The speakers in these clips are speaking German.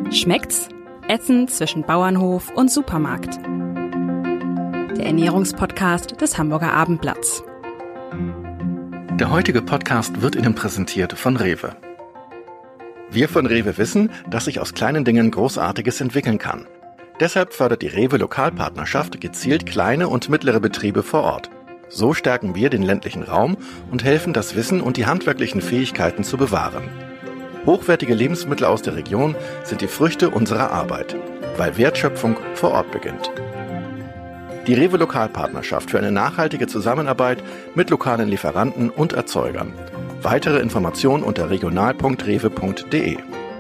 Schmeckt's? Essen zwischen Bauernhof und Supermarkt. Der Ernährungspodcast des Hamburger Abendblatts. Der heutige Podcast wird Ihnen präsentiert von Rewe. Wir von Rewe wissen, dass sich aus kleinen Dingen Großartiges entwickeln kann. Deshalb fördert die Rewe Lokalpartnerschaft gezielt kleine und mittlere Betriebe vor Ort. So stärken wir den ländlichen Raum und helfen, das Wissen und die handwerklichen Fähigkeiten zu bewahren. Hochwertige Lebensmittel aus der Region sind die Früchte unserer Arbeit, weil Wertschöpfung vor Ort beginnt. Die Rewe Lokalpartnerschaft für eine nachhaltige Zusammenarbeit mit lokalen Lieferanten und Erzeugern. Weitere Informationen unter regional.rewe.de.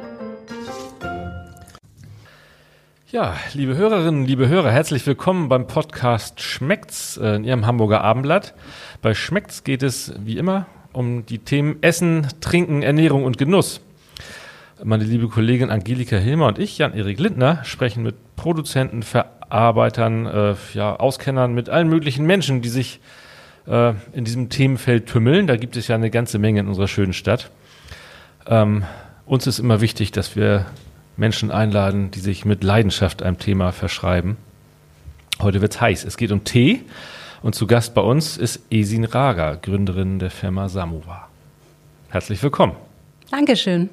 Ja, liebe Hörerinnen, liebe Hörer, herzlich willkommen beim Podcast Schmeckt's in Ihrem Hamburger Abendblatt. Bei Schmeckt's geht es wie immer um die Themen Essen, Trinken, Ernährung und Genuss. Meine liebe Kollegin Angelika Hilmer und ich, Jan-Erik Lindner, sprechen mit Produzenten, Verarbeitern, Auskennern, mit allen möglichen Menschen, die sich in diesem Themenfeld tümmeln. Da gibt es ja eine ganze Menge in unserer schönen Stadt. Uns ist immer wichtig, dass wir Menschen einladen, die sich mit Leidenschaft einem Thema verschreiben. Heute wird's heiß. Es geht um Tee und zu Gast bei uns ist Esin Raga, Gründerin der Firma Samovar. Herzlich willkommen. Dankeschön.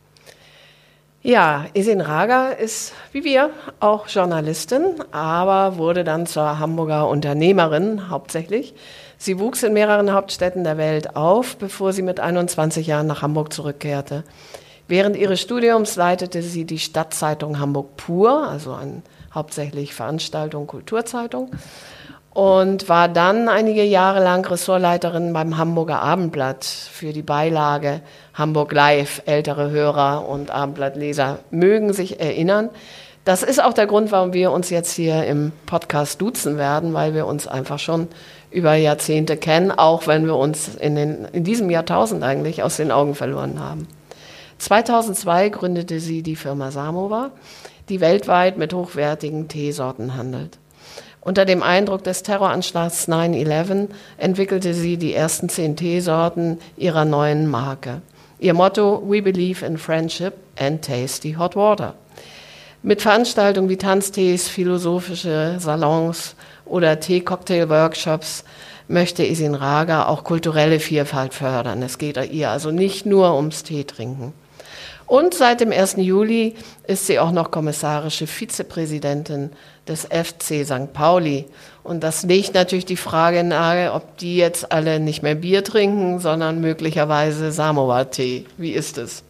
Ja, Esin Raga ist, wie wir, auch Journalistin, aber wurde dann zur Hamburger Unternehmerin hauptsächlich. Sie wuchs in mehreren Hauptstädten der Welt auf, bevor sie mit 21 Jahren nach Hamburg zurückkehrte. Während ihres Studiums leitete sie die Stadtzeitung Hamburg Pur, also eine hauptsächlich Veranstaltung, Kulturzeitung, und war dann einige Jahre lang Ressortleiterin beim Hamburger Abendblatt für die Beilage Hamburg Live. Ältere Hörer und Abendblattleser mögen sich erinnern. Das ist auch der Grund, warum wir uns jetzt hier im Podcast duzen werden, weil wir uns einfach schon über Jahrzehnte kennen, auch wenn wir uns in diesem Jahrtausend eigentlich aus den Augen verloren haben. 2002 gründete sie die Firma Samovar, die weltweit mit hochwertigen Teesorten handelt. Unter dem Eindruck des Terroranschlags 9/11 entwickelte sie die ersten 10 Teesorten ihrer neuen Marke. Ihr Motto: We believe in friendship and tasty hot water. Mit Veranstaltungen wie Tanztees, philosophische Salons oder Tee-Cocktail-Workshops möchte Esin Raga auch kulturelle Vielfalt fördern. Es geht ihr also nicht nur ums Teetrinken. Und seit dem 1. Juli ist sie auch noch kommissarische Vizepräsidentin des FC St. Pauli. Und das legt natürlich die Frage nahe, ob die jetzt alle nicht mehr Bier trinken, sondern möglicherweise Samovar-Tee. Wie ist es?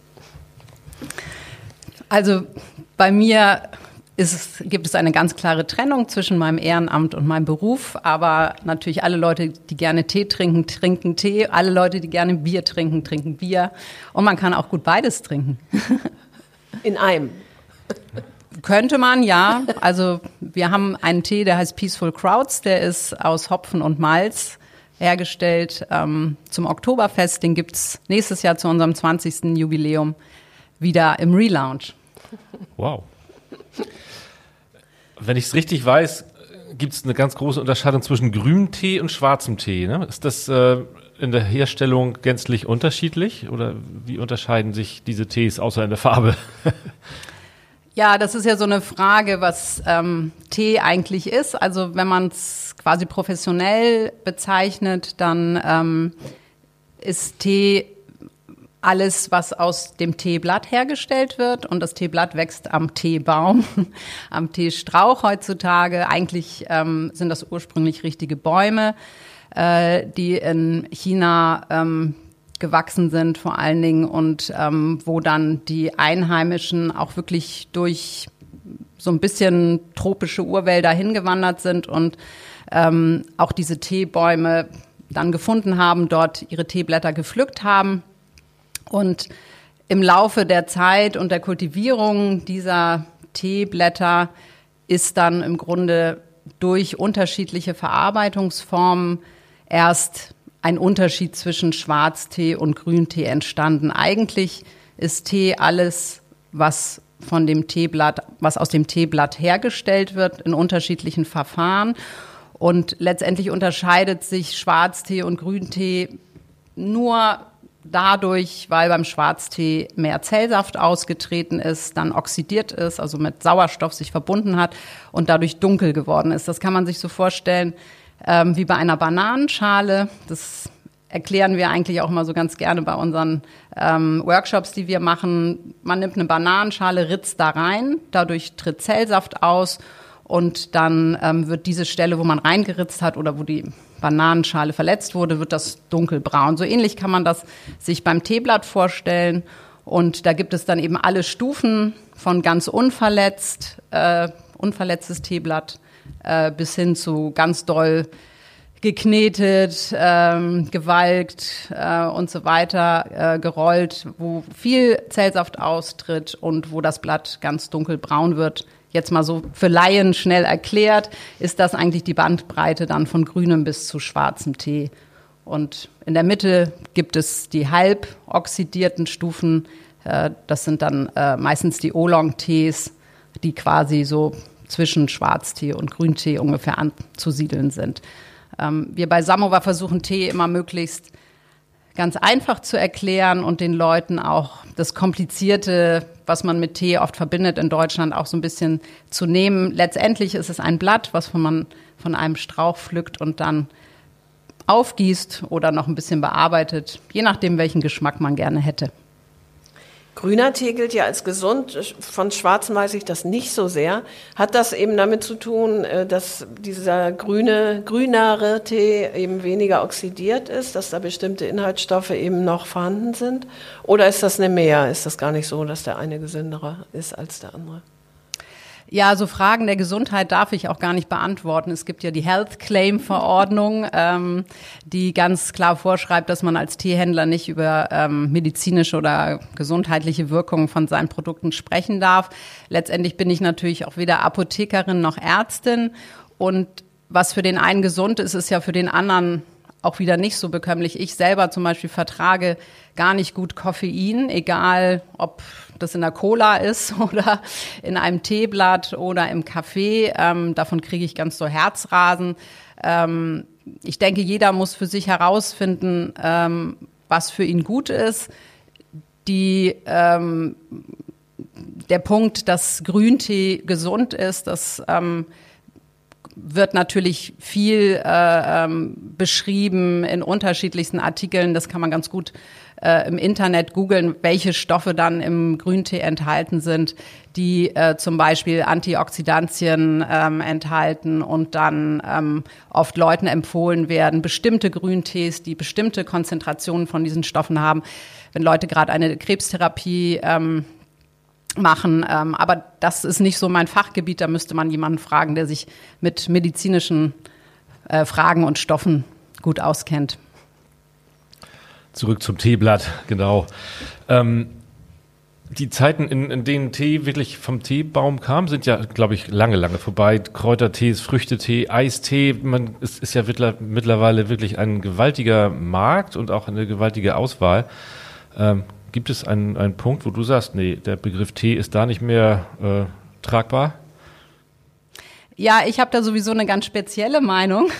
Also bei mir gibt es eine ganz klare Trennung zwischen meinem Ehrenamt und meinem Beruf. Aber natürlich alle Leute, die gerne Tee trinken, trinken Tee. Alle Leute, die gerne Bier trinken, trinken Bier. Und man kann auch gut beides trinken. In einem? Könnte man, ja. Also wir haben einen Tee, der heißt Peaceful Crowds. Der ist aus Hopfen und Malz hergestellt zum Oktoberfest. Den gibt's nächstes Jahr zu unserem 20. Jubiläum wieder im Relaunch. Wow. Wenn ich es richtig weiß, gibt es eine ganz große Unterscheidung zwischen grünem Tee und schwarzem Tee. Ne? Ist das in der Herstellung gänzlich unterschiedlich? Oder wie unterscheiden sich diese Tees außer in der Farbe? Ja, das ist ja so eine Frage, was Tee eigentlich ist. Also wenn man es quasi professionell bezeichnet, dann ist Tee alles, was aus dem Teeblatt hergestellt wird. Und das Teeblatt wächst am Teebaum, am Teestrauch heutzutage. Eigentlich sind das ursprünglich richtige Bäume, die in China gewachsen sind vor allen Dingen und wo dann die Einheimischen auch wirklich durch so ein bisschen tropische Urwälder hingewandert sind und auch diese Teebäume dann gefunden haben, dort ihre Teeblätter gepflückt haben. Und im Laufe der Zeit und der Kultivierung dieser Teeblätter ist dann im Grunde durch unterschiedliche Verarbeitungsformen erst ein Unterschied zwischen Schwarztee und Grüntee entstanden. Eigentlich ist Tee alles, was aus dem Teeblatt hergestellt wird, in unterschiedlichen Verfahren. Und letztendlich unterscheidet sich Schwarztee und Grüntee nur dadurch, weil beim Schwarztee mehr Zellsaft ausgetreten ist, dann oxidiert ist, also mit Sauerstoff sich verbunden hat und dadurch dunkel geworden ist. Das kann man sich so vorstellen wie bei einer Bananenschale. Das erklären wir eigentlich auch mal so ganz gerne bei unseren Workshops, die wir machen. Man nimmt eine Bananenschale, ritzt da rein, dadurch tritt Zellsaft aus und dann wird diese Stelle, wo man reingeritzt hat oder wo die Bananenschale verletzt wurde, wird das dunkelbraun. So ähnlich kann man das sich beim Teeblatt vorstellen. Und da gibt es dann eben alle Stufen von ganz unverletztes Teeblatt bis hin zu ganz doll geknetet, gewalkt und so weiter, gerollt, wo viel Zellsaft austritt und wo das Blatt ganz dunkelbraun wird. Jetzt mal so für Laien schnell erklärt, ist das eigentlich die Bandbreite dann von grünem bis zu schwarzem Tee. Und in der Mitte gibt es die halb oxidierten Stufen. Das sind dann meistens die Oolong-Tees, die quasi so zwischen Schwarztee und Grüntee ungefähr anzusiedeln sind. Wir bei Samovar versuchen, Tee immer möglichst ganz einfach zu erklären und den Leuten auch das Komplizierte, was man mit Tee oft verbindet in Deutschland, auch so ein bisschen zu nehmen. Letztendlich ist es ein Blatt, was man von einem Strauch pflückt und dann aufgießt oder noch ein bisschen bearbeitet, je nachdem, welchen Geschmack man gerne hätte. Grüner Tee gilt ja als gesund. Von schwarzem weiß ich das nicht so sehr. Hat das eben damit zu tun, dass dieser grünere Tee eben weniger oxidiert ist, dass da bestimmte Inhaltsstoffe eben noch vorhanden sind? Oder ist das eine Mehr? Ist das gar nicht so, dass der eine gesünderer ist als der andere? Ja, so Fragen der Gesundheit darf ich auch gar nicht beantworten. Es gibt ja die Health Claim Verordnung, die ganz klar vorschreibt, dass man als Teehändler nicht über medizinische oder gesundheitliche Wirkungen von seinen Produkten sprechen darf. Letztendlich bin ich natürlich auch weder Apothekerin noch Ärztin. Und was für den einen gesund ist, ist ja für den anderen auch wieder nicht so bekömmlich. Ich selber zum Beispiel vertrage gar nicht gut Koffein, egal ob das in der Cola ist oder in einem Teeblatt oder im Kaffee. Davon kriege ich ganz so Herzrasen. Ich denke, jeder muss für sich herausfinden, was für ihn gut ist. Der Punkt, dass Grüntee gesund ist, das wird natürlich viel beschrieben in unterschiedlichsten Artikeln. Das kann man ganz gut im Internet googeln, welche Stoffe dann im Grüntee enthalten sind, die zum Beispiel Antioxidantien enthalten und dann oft Leuten empfohlen werden, bestimmte Grüntees, die bestimmte Konzentrationen von diesen Stoffen haben, wenn Leute gerade eine Krebstherapie machen. Aber das ist nicht so mein Fachgebiet, da müsste man jemanden fragen, der sich mit medizinischen Fragen und Stoffen gut auskennt. Zurück zum Teeblatt, genau. Die Zeiten, in denen Tee wirklich vom Teebaum kam, sind ja, glaube ich, lange vorbei. Kräutertees, Früchtetee, Eistee, es ist ja mittlerweile wirklich ein gewaltiger Markt und auch eine gewaltige Auswahl. Gibt es einen Punkt, wo du sagst, nee, der Begriff Tee ist da nicht mehr tragbar? Ja, ich habe da sowieso eine ganz spezielle Meinung,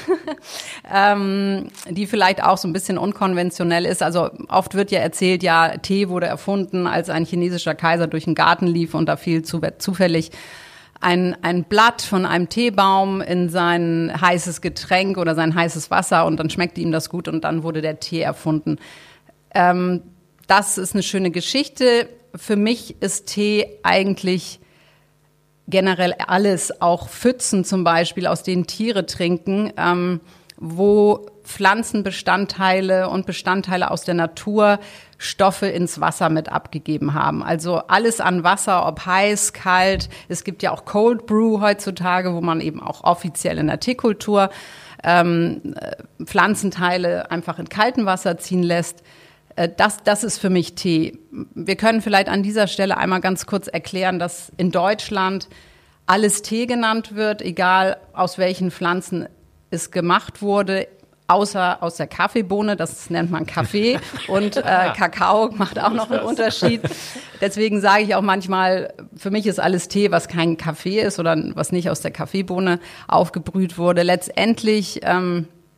die vielleicht auch so ein bisschen unkonventionell ist. Also oft wird ja erzählt, ja, Tee wurde erfunden, als ein chinesischer Kaiser durch den Garten lief und da fiel zufällig ein Blatt von einem Teebaum in sein heißes Getränk oder sein heißes Wasser und dann schmeckte ihm das gut und dann wurde der Tee erfunden. Das ist eine schöne Geschichte. Für mich ist Tee eigentlich generell alles, auch Pfützen zum Beispiel, aus denen Tiere trinken, wo Pflanzenbestandteile und Bestandteile aus der Natur Stoffe ins Wasser mit abgegeben haben. Also alles an Wasser, ob heiß, kalt. Es gibt ja auch Cold Brew heutzutage, wo man eben auch offiziell in der Teekultur Pflanzenteile einfach in kaltem Wasser ziehen lässt. Das ist für mich Tee. Wir können vielleicht an dieser Stelle einmal ganz kurz erklären, dass in Deutschland alles Tee genannt wird, egal aus welchen Pflanzen es gemacht wurde, außer aus der Kaffeebohne, das nennt man Kaffee und Kakao macht auch noch einen Unterschied. Deswegen sage ich auch manchmal, für mich ist alles Tee, was kein Kaffee ist oder was nicht aus der Kaffeebohne aufgebrüht wurde. Letztendlich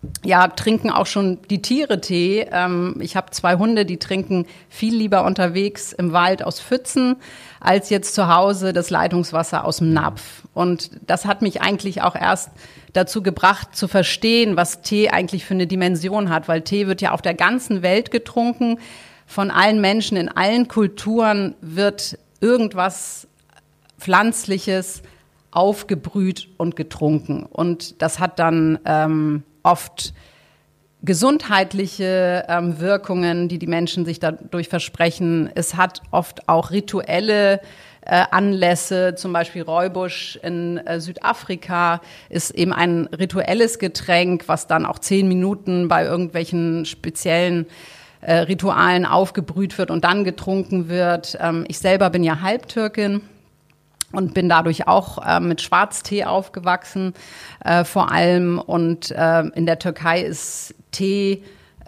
trinken auch schon die Tiere Tee. Ich habe 2 Hunde, die trinken viel lieber unterwegs im Wald aus Pfützen, als jetzt zu Hause das Leitungswasser aus dem Napf. Und das hat mich eigentlich auch erst dazu gebracht, zu verstehen, was Tee eigentlich für eine Dimension hat. Weil Tee wird ja auf der ganzen Welt getrunken. Von allen Menschen in allen Kulturen wird irgendwas Pflanzliches aufgebrüht und getrunken. Und das hat dann oft gesundheitliche Wirkungen, die Menschen sich dadurch versprechen. Es hat oft auch rituelle Anlässe, zum Beispiel Rooibos in Südafrika ist eben ein rituelles Getränk, was dann auch 10 Minuten bei irgendwelchen speziellen Ritualen aufgebrüht wird und dann getrunken wird. Ich selber bin ja Halbtürkin und bin dadurch auch mit Schwarztee aufgewachsen, vor allem. Und in der Türkei ist Tee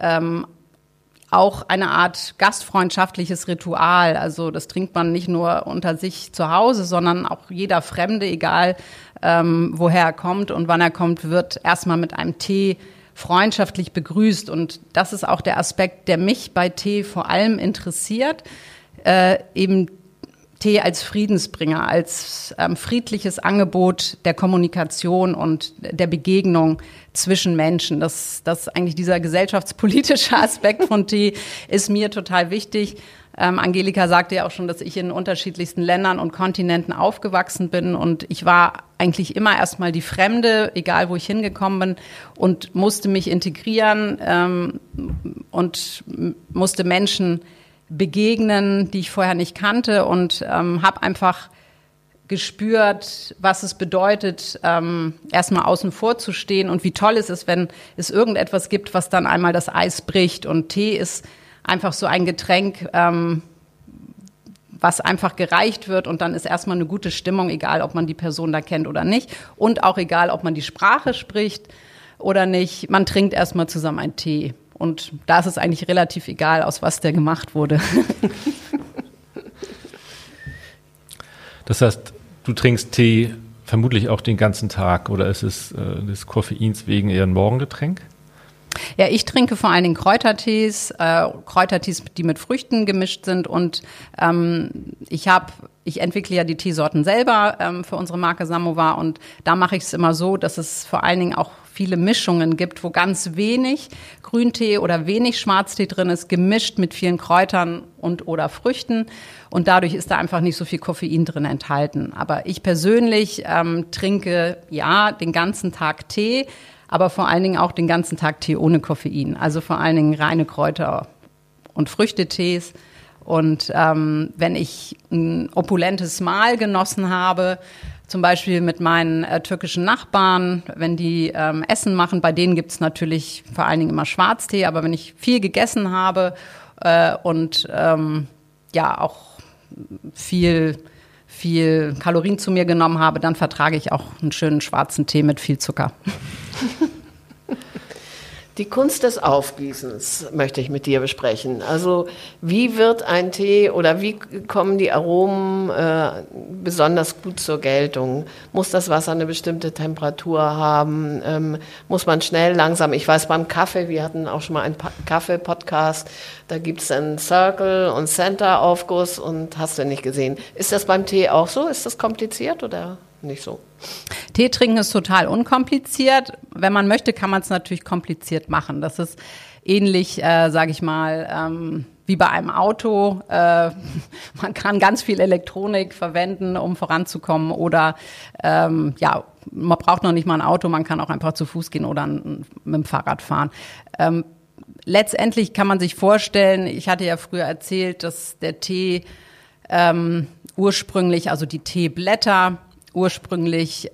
auch eine Art gastfreundschaftliches Ritual. Also das trinkt man nicht nur unter sich zu Hause, sondern auch jeder Fremde, egal woher er kommt und wann er kommt, wird erstmal mit einem Tee freundschaftlich begrüßt. Und das ist auch der Aspekt, der mich bei Tee vor allem interessiert, eben Tee als Friedensbringer, als friedliches Angebot der Kommunikation und der Begegnung zwischen Menschen. Das eigentlich dieser gesellschaftspolitische Aspekt von Tee ist mir total wichtig. Angelika sagte ja auch schon, dass ich in unterschiedlichsten Ländern und Kontinenten aufgewachsen bin und ich war eigentlich immer erstmal die Fremde, egal wo ich hingekommen bin und musste mich integrieren und musste Menschen begegnen, die ich vorher nicht kannte und habe einfach gespürt, was es bedeutet, erstmal außen vor zu stehen und wie toll es ist, wenn es irgendetwas gibt, was dann einmal das Eis bricht. Und Tee ist einfach so ein Getränk, was einfach gereicht wird und dann ist erstmal eine gute Stimmung, egal ob man die Person da kennt oder nicht und auch egal, ob man die Sprache spricht oder nicht. Man trinkt erstmal zusammen einen Tee. Und da ist es eigentlich relativ egal, aus was der gemacht wurde. Das heißt, du trinkst Tee vermutlich auch den ganzen Tag oder ist es des Koffeins wegen eher ein Morgengetränk? Ja, ich trinke vor allen Dingen Kräutertees, die mit Früchten gemischt sind und ich entwickle ja die Teesorten selber für unsere Marke Samovar und da mache ich es immer so, dass es vor allen Dingen auch viele Mischungen gibt, wo ganz wenig Grüntee oder wenig Schwarztee drin ist, gemischt mit vielen Kräutern und oder Früchten und dadurch ist da einfach nicht so viel Koffein drin enthalten. Aber ich persönlich trinke ja den ganzen Tag Tee, aber vor allen Dingen auch den ganzen Tag Tee ohne Koffein, also vor allen Dingen reine Kräuter- und Früchtetees. Und wenn ich ein opulentes Mahl genossen habe, zum Beispiel mit meinen türkischen Nachbarn, wenn die Essen machen, bei denen gibt's natürlich vor allen Dingen immer Schwarztee, aber wenn ich viel gegessen habe und auch viel Kalorien zu mir genommen habe, dann vertrage ich auch einen schönen schwarzen Tee mit viel Zucker. Die Kunst des Aufgießens möchte ich mit dir besprechen. Also wie wird ein Tee oder wie kommen die Aromen besonders gut zur Geltung? Muss das Wasser eine bestimmte Temperatur haben? Muss man schnell, langsam? Ich weiß, beim Kaffee, wir hatten auch schon mal einen Kaffee-Podcast, da gibt es einen Circle- und Center-Aufguss und hast du nicht gesehen. Ist das beim Tee auch so? Ist das kompliziert oder nicht so? Tee trinken ist total unkompliziert. Wenn man möchte, kann man es natürlich kompliziert machen. Das ist ähnlich, sage ich mal, wie bei einem Auto. Man kann ganz viel Elektronik verwenden, um voranzukommen. Oder man braucht noch nicht mal ein Auto, man kann auch einfach zu Fuß gehen oder mit dem Fahrrad fahren. Letztendlich kann man sich vorstellen, ich hatte ja früher erzählt, dass der Tee ursprünglich, also die Teeblätter, ursprünglich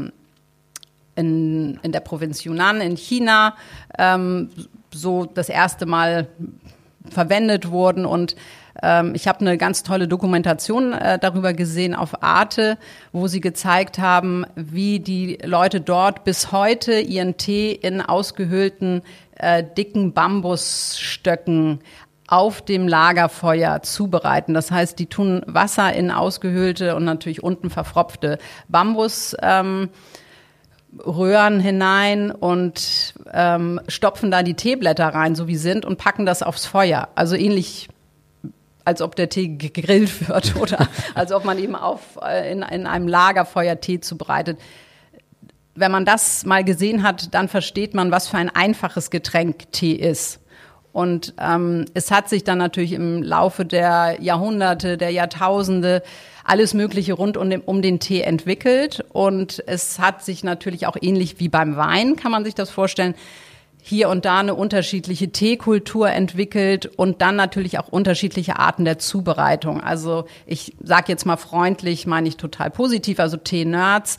in der Provinz Yunnan in China so das erste Mal verwendet wurden. Und ich habe eine ganz tolle Dokumentation darüber gesehen auf Arte, wo sie gezeigt haben, wie die Leute dort bis heute ihren Tee in ausgehöhlten, dicken Bambusstöcken auf dem Lagerfeuer zubereiten. Das heißt, die tun Wasser in ausgehöhlte und natürlich unten verfropfte Bambusrinde Röhren hinein und stopfen da die Teeblätter rein, so wie sind, und packen das aufs Feuer. Also ähnlich, als ob der Tee gegrillt wird oder als ob man eben in einem Lagerfeuer Tee zubereitet. Wenn man das mal gesehen hat, dann versteht man, was für ein einfaches Getränk Tee ist. Und es hat sich dann natürlich im Laufe der Jahrhunderte, der Jahrtausende alles Mögliche rund um den Tee entwickelt. Und es hat sich natürlich auch ähnlich wie beim Wein, kann man sich das vorstellen, hier und da eine unterschiedliche Teekultur entwickelt und dann natürlich auch unterschiedliche Arten der Zubereitung. Also ich sage jetzt mal freundlich, meine ich total positiv, also Tee-Nerds,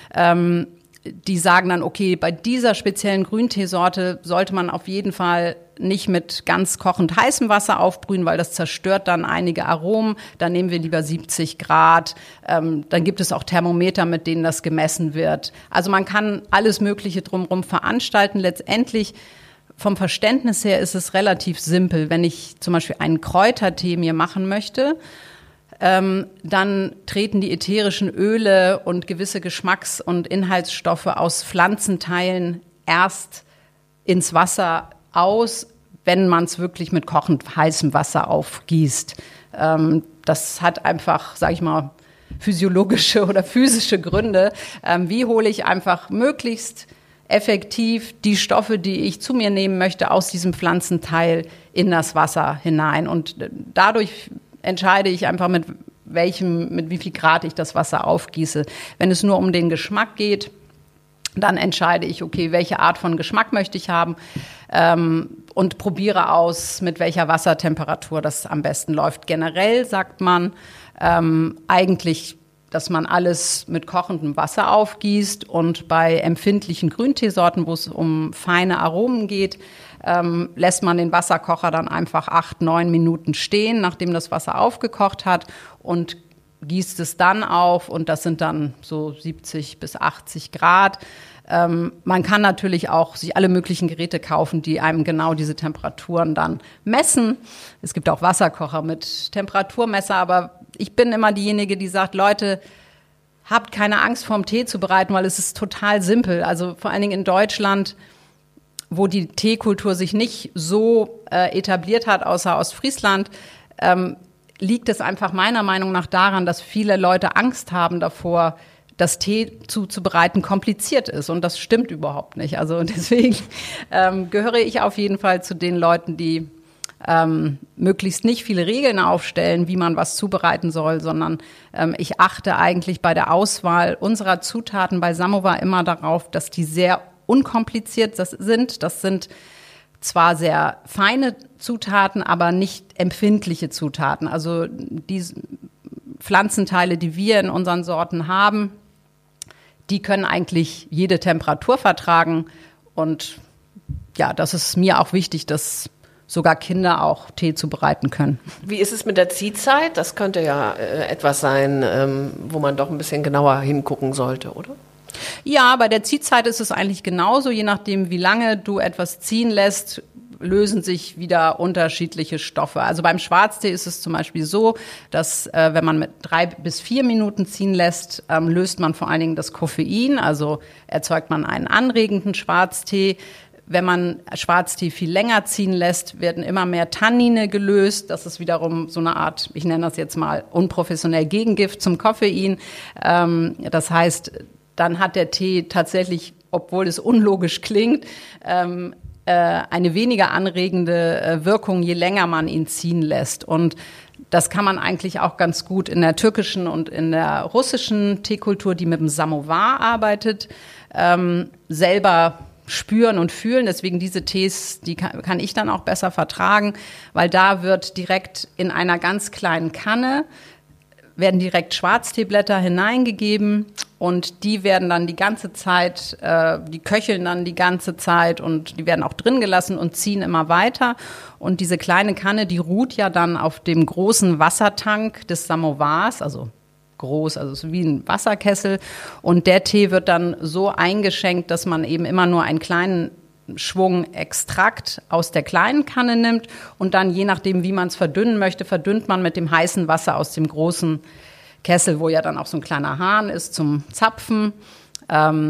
die sagen dann, okay, bei dieser speziellen Grünteesorte sollte man auf jeden Fall nicht mit ganz kochend heißem Wasser aufbrühen, weil das zerstört dann einige Aromen. Dann nehmen wir lieber 70 Grad. Dann gibt es auch Thermometer, mit denen das gemessen wird. Also man kann alles Mögliche drumherum veranstalten. Letztendlich vom Verständnis her ist es relativ simpel. Wenn ich zum Beispiel einen Kräutertee mir machen möchte, dann treten die ätherischen Öle und gewisse Geschmacks- und Inhaltsstoffe aus Pflanzenteilen erst ins Wasser aus, wenn man es wirklich mit kochend heißem Wasser aufgießt. Das hat einfach, sage ich mal, physiologische oder physische Gründe. Wie hole ich einfach möglichst effektiv die Stoffe, die ich zu mir nehmen möchte, aus diesem Pflanzenteil in das Wasser hinein? Und dadurch entscheide ich einfach, mit wie viel Grad ich das Wasser aufgieße. Wenn es nur um den Geschmack geht, dann entscheide ich, okay, welche Art von Geschmack möchte ich haben, und probiere aus, mit welcher Wassertemperatur das am besten läuft. Generell sagt man eigentlich, dass man alles mit kochendem Wasser aufgießt, und bei empfindlichen Grünteesorten, wo es um feine Aromen geht, lässt man den Wasserkocher dann einfach 8-9 Minuten stehen, nachdem das Wasser aufgekocht hat, und gießt es dann auf, und das sind dann so 70 bis 80 Grad. Man kann natürlich auch sich alle möglichen Geräte kaufen, die einem genau diese Temperaturen dann messen. Es gibt auch Wasserkocher mit Temperaturmesser, aber ich bin immer diejenige, die sagt, Leute, habt keine Angst vorm Tee zu bereiten, weil es ist total simpel. Also vor allen Dingen in Deutschland, wo die Teekultur sich nicht so etabliert hat, außer Ostfriesland, liegt es einfach meiner Meinung nach daran, dass viele Leute Angst haben davor, dass Tee zuzubereiten kompliziert ist. Und das stimmt überhaupt nicht. Also deswegen gehöre ich auf jeden Fall zu den Leuten, die möglichst nicht viele Regeln aufstellen, wie man was zubereiten soll, sondern ich achte eigentlich bei der Auswahl unserer Zutaten bei Samovar immer darauf, dass die sehr unkompliziert sind. Das sind zwar sehr feine Zutaten, aber nicht empfindliche Zutaten. Also die Pflanzenteile, die wir in unseren Sorten haben, die können eigentlich jede Temperatur vertragen. Und ja, das ist mir auch wichtig, dass sogar Kinder auch Tee zubereiten können. Wie ist es mit der Ziehzeit? Das könnte ja etwas sein, wo man doch ein bisschen genauer hingucken sollte, oder? Ja, bei der Ziehzeit ist es eigentlich genauso. Je nachdem, wie lange du etwas ziehen lässt, lösen sich wieder unterschiedliche Stoffe. Also beim Schwarztee ist es zum Beispiel so, dass wenn man mit 3 bis 4 Minuten ziehen lässt, löst man vor allen Dingen das Koffein, also erzeugt man einen anregenden Schwarztee. Wenn man Schwarztee viel länger ziehen lässt, werden immer mehr Tannine gelöst. Das ist wiederum so eine Art, ich nenne das jetzt mal unprofessionell, Gegengift zum Koffein. Das heißt, dann hat der Tee tatsächlich, obwohl es unlogisch klingt, eine weniger anregende Wirkung, je länger man ihn ziehen lässt. Und das kann man eigentlich auch ganz gut in der türkischen und in der russischen Teekultur, die mit dem Samovar arbeitet, selber spüren und fühlen. Deswegen diese Tees, die kann ich dann auch besser vertragen, weil da wird direkt in einer ganz kleinen Kanne werden direkt Schwarzteeblätter hineingegeben und die werden dann die ganze Zeit, die köcheln dann die ganze Zeit und die werden auch drin gelassen und ziehen immer weiter. Und diese kleine Kanne, die ruht ja dann auf dem großen Wassertank des Samovars, also groß, also so wie ein Wasserkessel. Und der Tee wird dann so eingeschenkt, dass man eben immer nur einen kleinen Schwung Extrakt aus der kleinen Kanne nimmt und dann, je nachdem, wie man es verdünnen möchte, verdünnt man mit dem heißen Wasser aus dem großen Kessel, wo ja dann auch so ein kleiner Hahn ist zum Zapfen.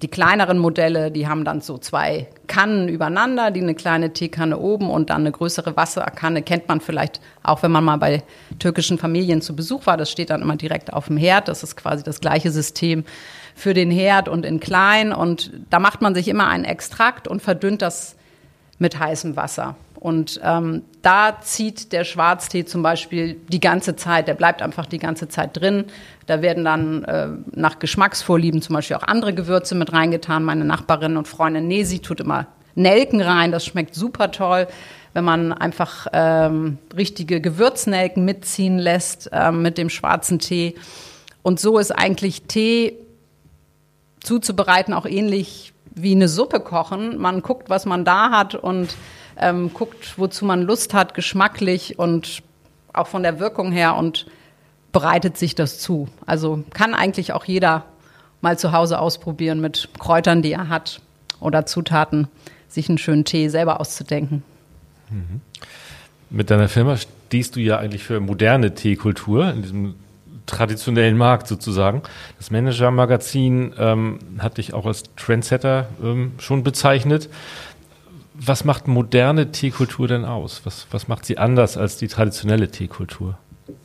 Die kleineren Modelle, die haben dann so 2 Kannen übereinander, die eine kleine Teekanne oben und dann eine größere Wasserkanne. Kennt man vielleicht auch, wenn man mal bei türkischen Familien zu Besuch war. Das steht dann immer direkt auf dem Herd. Das ist quasi das gleiche System für den Herd und in klein. Und da macht man sich immer einen Extrakt und verdünnt das mit heißem Wasser. Und da zieht der Schwarztee zum Beispiel die ganze Zeit, der bleibt einfach die ganze Zeit drin. Da werden dann nach Geschmacksvorlieben zum Beispiel auch andere Gewürze mit reingetan. Meine Nachbarin und Freundin Nesi tut immer Nelken rein, das schmeckt super toll, wenn man einfach richtige Gewürznelken mitziehen lässt mit dem schwarzen Tee. Und so ist eigentlich Tee zuzubereiten auch ähnlich wie eine Suppe kochen. Man guckt, was man da hat und guckt, wozu man Lust hat, geschmacklich und auch von der Wirkung her und bereitet sich das zu. Also kann eigentlich auch jeder mal zu Hause ausprobieren mit Kräutern, die er hat oder Zutaten, sich einen schönen Tee selber auszudenken. Mhm. Mit deiner Firma stehst du ja eigentlich für moderne Teekultur in diesem traditionellen Markt sozusagen. Das Manager-Magazin hat dich auch als Trendsetter schon bezeichnet. Was macht moderne Teekultur denn aus? Was macht sie anders als die traditionelle Teekultur?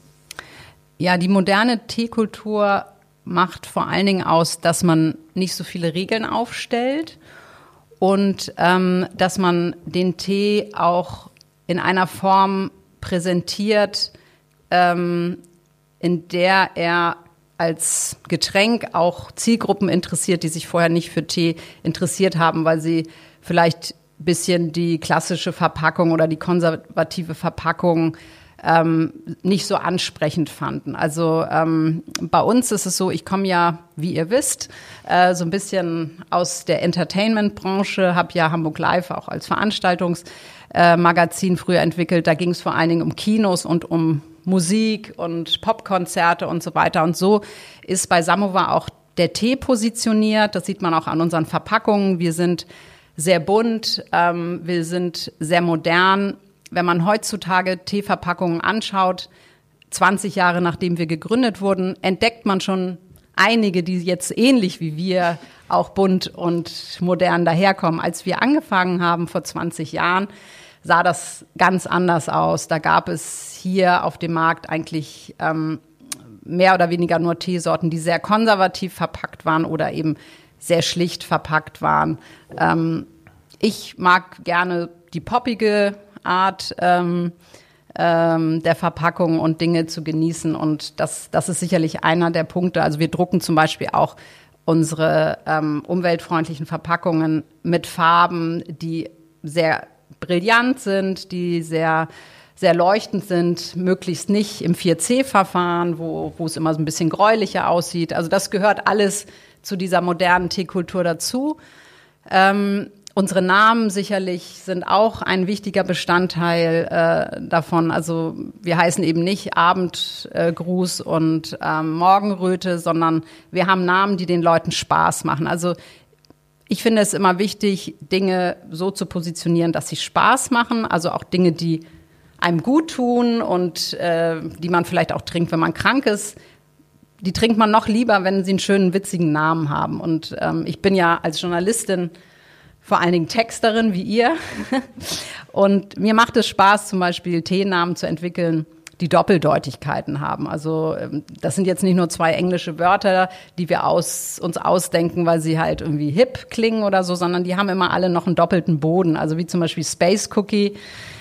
Ja, die moderne Teekultur macht vor allen Dingen aus, dass man nicht so viele Regeln aufstellt und dass man den Tee auch in einer Form präsentiert, in der er als Getränk auch Zielgruppen interessiert, die sich vorher nicht für Tee interessiert haben, weil sie vielleicht ein bisschen die klassische Verpackung oder die konservative Verpackung nicht so ansprechend fanden. Also bei uns ist es so, ich komme ja, wie ihr wisst, so ein bisschen aus der Entertainment-Branche, habe ja Hamburg Live auch als Veranstaltungsmagazin früher entwickelt. Da ging es vor allen Dingen um Kinos und um Musik und Popkonzerte und so weiter. Und so ist bei Samovar auch der Tee positioniert. Das sieht man auch an unseren Verpackungen. Wir sind sehr bunt, wir sind sehr modern. Wenn man heutzutage Teeverpackungen anschaut, 20 Jahre nachdem wir gegründet wurden, entdeckt man schon einige, die jetzt ähnlich wie wir auch bunt und modern daherkommen. Als wir angefangen haben vor 20 Jahren, sah das ganz anders aus. Da gab es hier auf dem Markt eigentlich mehr oder weniger nur Teesorten, die sehr konservativ verpackt waren oder eben sehr schlicht verpackt waren. Ich mag gerne die poppige Art der Verpackung und Dinge zu genießen. Und das ist sicherlich einer der Punkte. Also wir drucken zum Beispiel auch unsere umweltfreundlichen Verpackungen mit Farben, die sehr brillant sind, die sehr, sehr leuchtend sind, möglichst nicht im 4C-Verfahren, wo es immer so ein bisschen gräulicher aussieht. Also das gehört alles zu dieser modernen Teekultur dazu. Unsere Namen sicherlich sind auch ein wichtiger Bestandteil davon. Also wir heißen eben nicht Abendgruß und Morgenröte, sondern wir haben Namen, die den Leuten Spaß machen. Also ich finde es immer wichtig, Dinge so zu positionieren, dass sie Spaß machen. Also auch Dinge, die einem gut tun und die man vielleicht auch trinkt, wenn man krank ist. Die trinkt man noch lieber, wenn sie einen schönen, witzigen Namen haben. Und ich bin ja als Journalistin vor allen Dingen Texterin wie ihr. Und mir macht es Spaß, zum Beispiel Teenamen zu entwickeln, die Doppeldeutigkeiten haben. Also das sind jetzt nicht nur 2 englische Wörter, die wir uns ausdenken, weil sie halt irgendwie hip klingen oder so, sondern die haben immer alle noch einen doppelten Boden. Also wie zum Beispiel Space Cookie.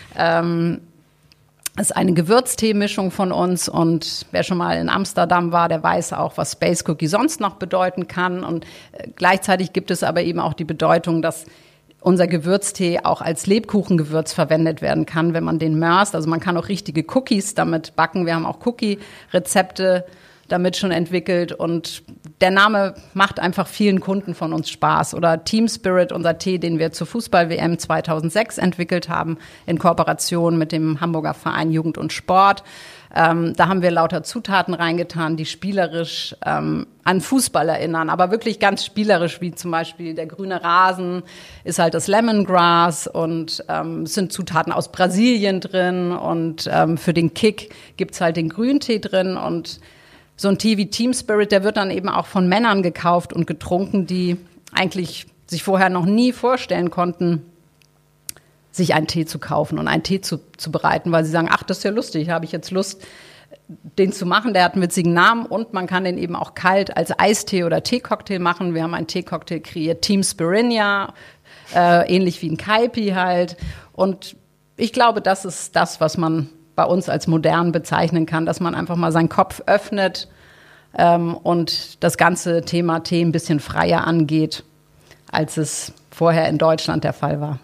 Ist eine Gewürzteemischung von uns und wer schon mal in Amsterdam war, der weiß auch, was Space Cookie sonst noch bedeuten kann. Und gleichzeitig gibt es aber eben auch die Bedeutung, dass unser Gewürztee auch als Lebkuchengewürz verwendet werden kann, wenn man den mörst. Also man kann auch richtige Cookies damit backen. Wir haben auch Cookie-Rezepte damit schon entwickelt und der Name macht einfach vielen Kunden von uns Spaß. Oder Team Spirit, unser Tee, den wir zur Fußball-WM 2006 entwickelt haben, in Kooperation mit dem Hamburger Verein Jugend und Sport. Da haben wir lauter Zutaten reingetan, die spielerisch an Fußball erinnern, aber wirklich ganz spielerisch, wie zum Beispiel der grüne Rasen ist halt das Lemongrass und es sind Zutaten aus Brasilien drin und für den Kick gibt's halt den Grüntee drin und so ein Tee wie Team Spirit, der wird dann eben auch von Männern gekauft und getrunken, die eigentlich sich vorher noch nie vorstellen konnten, sich einen Tee zu kaufen und einen Tee zu bereiten, weil sie sagen, ach, das ist ja lustig, habe ich jetzt Lust, den zu machen. Der hat einen witzigen Namen und man kann den eben auch kalt als Eistee oder Teecocktail machen. Wir haben einen Teecocktail kreiert, Team Spirinia, ähnlich wie ein Kaipi halt. Und ich glaube, das ist das, was man bei uns als modern bezeichnen kann, dass man einfach mal seinen Kopf öffnet und das ganze Thema Tee ein bisschen freier angeht, als es vorher in Deutschland der Fall war.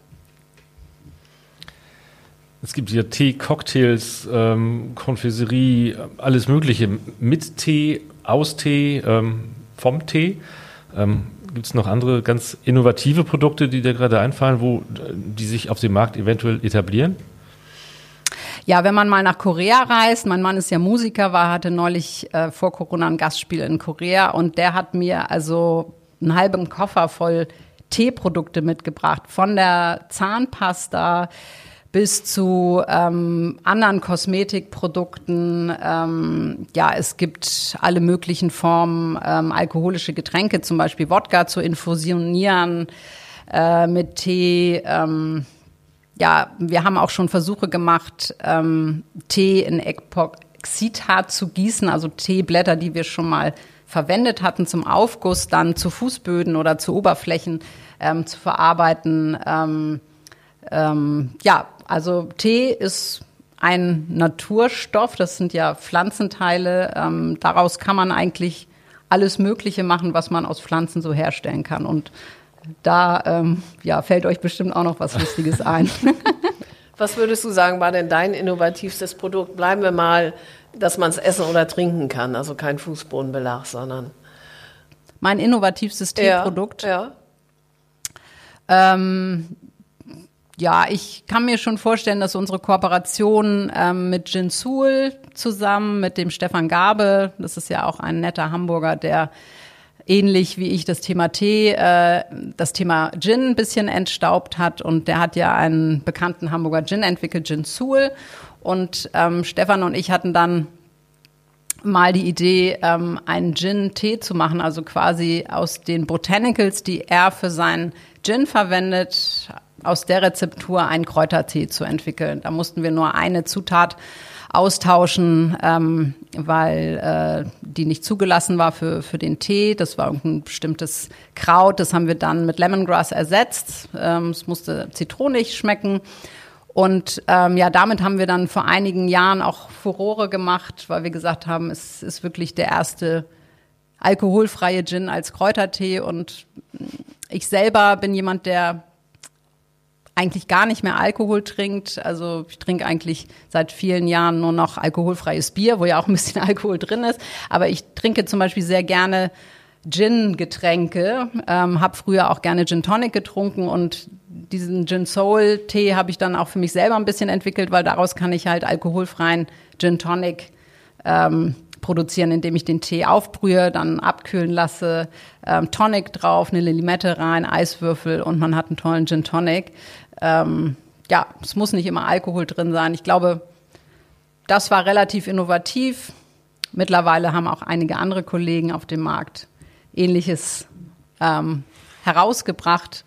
Es gibt hier Tee, Cocktails, Konfiserie, alles Mögliche mit Tee, aus Tee, vom Tee. Gibt es noch andere ganz innovative Produkte, die dir gerade einfallen, die sich auf dem Markt eventuell etablieren? Ja, wenn man mal nach Korea reist, mein Mann ist ja Musiker, hatte neulich vor Corona ein Gastspiel in Korea und der hat mir also einen halben Koffer voll Teeprodukte mitgebracht, von der Zahnpasta bis zu anderen Kosmetikprodukten. Es gibt alle möglichen Formen, alkoholische Getränke, zum Beispiel Wodka zu infusionieren mit Tee. Wir haben auch schon Versuche gemacht, Tee in Epoxidharz zu gießen, also Teeblätter, die wir schon mal verwendet hatten zum Aufguss, dann zu Fußböden oder zu Oberflächen zu verarbeiten. Also Tee ist ein Naturstoff, das sind ja Pflanzenteile. Daraus kann man eigentlich alles Mögliche machen, was man aus Pflanzen so herstellen kann. Und da fällt euch bestimmt auch noch was Lustiges ein. Was würdest du sagen, war denn dein innovativstes Produkt? Bleiben wir mal, dass man es essen oder trinken kann, also kein Fußbodenbelag, sondern... Mein innovativstes Teeprodukt? Ja, ich kann mir schon vorstellen, dass unsere Kooperation mit Ginsul zusammen, mit dem Stefan Gabe, das ist ja auch ein netter Hamburger, der ähnlich wie ich das Thema Tee, das Thema Gin ein bisschen entstaubt hat. Und der hat ja einen bekannten Hamburger Gin entwickelt, Ginsul. Und Stefan und ich hatten dann mal die Idee, einen Gin-Tee zu machen, also quasi aus den Botanicals, die er für seinen Gin verwendet, aus der Rezeptur einen Kräutertee zu entwickeln. Da mussten wir nur eine Zutat austauschen, weil die nicht zugelassen war für den Tee. Das war irgendein bestimmtes Kraut. Das haben wir dann mit Lemongrass ersetzt. Es musste zitronig schmecken. Und damit haben wir dann vor einigen Jahren auch Furore gemacht, weil wir gesagt haben, es ist wirklich der erste alkoholfreie Gin als Kräutertee. Und ich selber bin jemand, der eigentlich gar nicht mehr Alkohol trinkt. Also ich trinke eigentlich seit vielen Jahren nur noch alkoholfreies Bier, wo ja auch ein bisschen Alkohol drin ist. Aber ich trinke zum Beispiel sehr gerne Gin-Getränke, habe früher auch gerne Gin Tonic getrunken und diesen Gin Soul Tee habe ich dann auch für mich selber ein bisschen entwickelt, weil daraus kann ich halt alkoholfreien Gin Tonic produzieren, indem ich den Tee aufbrühe, dann abkühlen lasse, Tonic drauf, eine Limette rein, Eiswürfel und man hat einen tollen Gin Tonic. Es muss nicht immer Alkohol drin sein. Ich glaube, das war relativ innovativ. Mittlerweile haben auch einige andere Kollegen auf dem Markt Ähnliches herausgebracht.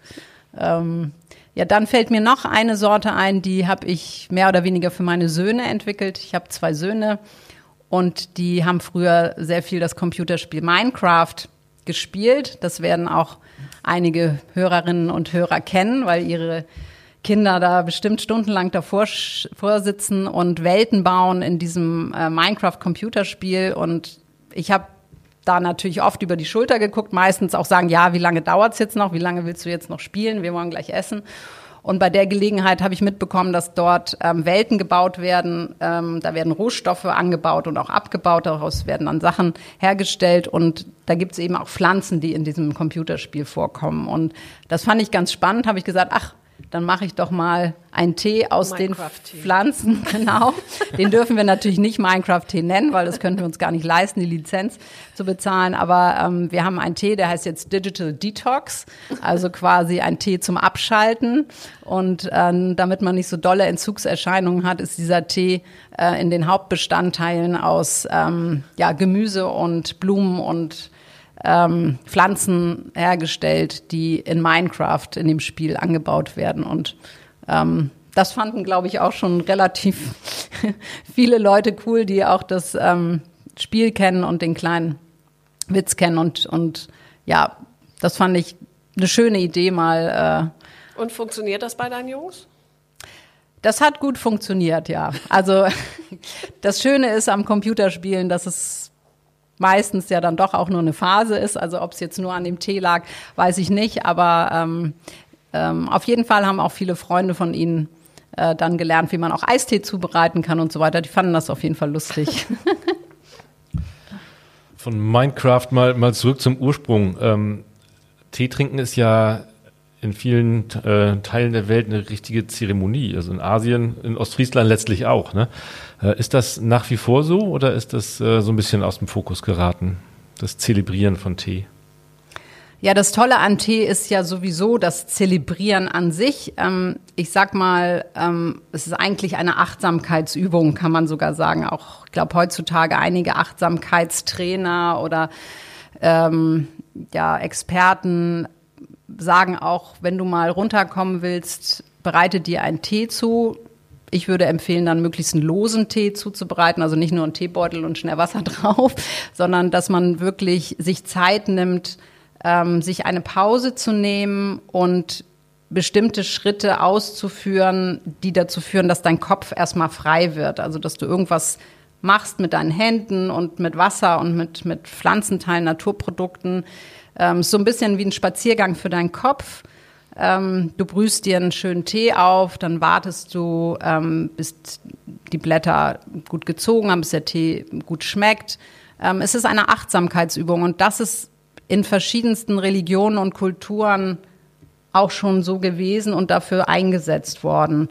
Dann fällt mir noch eine Sorte ein, die habe ich mehr oder weniger für meine Söhne entwickelt. Ich habe 2 Söhne und die haben früher sehr viel das Computerspiel Minecraft gespielt. Das werden auch einige Hörerinnen und Hörer kennen, weil ihre Kinder da bestimmt stundenlang davor sitzen und Welten bauen in diesem Minecraft-Computerspiel. Und ich habe da natürlich oft über die Schulter geguckt, meistens auch sagen, ja, wie lange dauert's jetzt noch? Wie lange willst du jetzt noch spielen? Wir wollen gleich essen. Und bei der Gelegenheit habe ich mitbekommen, dass dort Welten gebaut werden. Da werden Rohstoffe angebaut und auch abgebaut. Daraus werden dann Sachen hergestellt. Und da gibt es eben auch Pflanzen, die in diesem Computerspiel vorkommen. Und das fand ich ganz spannend. Habe ich gesagt, dann mache ich doch mal einen Tee aus den Pflanzen. Genau. Den dürfen wir natürlich nicht Minecraft-Tee nennen, weil das könnten wir uns gar nicht leisten, die Lizenz zu bezahlen. Aber wir haben einen Tee, der heißt jetzt Digital Detox, also quasi ein Tee zum Abschalten. Und damit man nicht so dolle Entzugserscheinungen hat, ist dieser Tee in den Hauptbestandteilen aus Gemüse und Blumen und Pflanzen hergestellt, die in Minecraft in dem Spiel angebaut werden. Und das fanden, glaube ich, auch schon relativ viele Leute cool, die auch das Spiel kennen und den kleinen Witz kennen. Und ja, das fand ich eine schöne Idee mal. Und funktioniert das bei deinen Jungs? Das hat gut funktioniert, ja. Also das Schöne ist am Computerspielen, dass es meistens ja dann doch auch nur eine Phase ist. Also ob es jetzt nur an dem Tee lag, weiß ich nicht. Aber auf jeden Fall haben auch viele Freunde von ihnen dann gelernt, wie man auch Eistee zubereiten kann und so weiter. Die fanden das auf jeden Fall lustig. Von Minecraft mal zurück zum Ursprung. Tee trinken ist ja in vielen Teilen der Welt eine richtige Zeremonie. Also in Asien, in Ostfriesland letztlich auch. Ne? Ist das nach wie vor so oder ist das so ein bisschen aus dem Fokus geraten, das Zelebrieren von Tee? Ja, das Tolle an Tee ist ja sowieso das Zelebrieren an sich. Ich sag mal, es ist eigentlich eine Achtsamkeitsübung, kann man sogar sagen. Auch, ich glaube, heutzutage einige Achtsamkeitstrainer oder Experten sagen auch, wenn du mal runterkommen willst, bereite dir einen Tee zu. Ich würde empfehlen, dann möglichst einen losen Tee zuzubereiten, also nicht nur einen Teebeutel und schnell Wasser drauf, sondern dass man wirklich sich Zeit nimmt, sich eine Pause zu nehmen und bestimmte Schritte auszuführen, die dazu führen, dass dein Kopf erstmal frei wird. Also dass du irgendwas machst mit deinen Händen und mit Wasser und mit Pflanzenteilen, Naturprodukten. So ein bisschen wie ein Spaziergang für deinen Kopf. Du brühst dir einen schönen Tee auf, dann wartest du, bis die Blätter gut gezogen haben, bis der Tee gut schmeckt. Es ist eine Achtsamkeitsübung und das ist in verschiedensten Religionen und Kulturen auch schon so gewesen und dafür eingesetzt worden.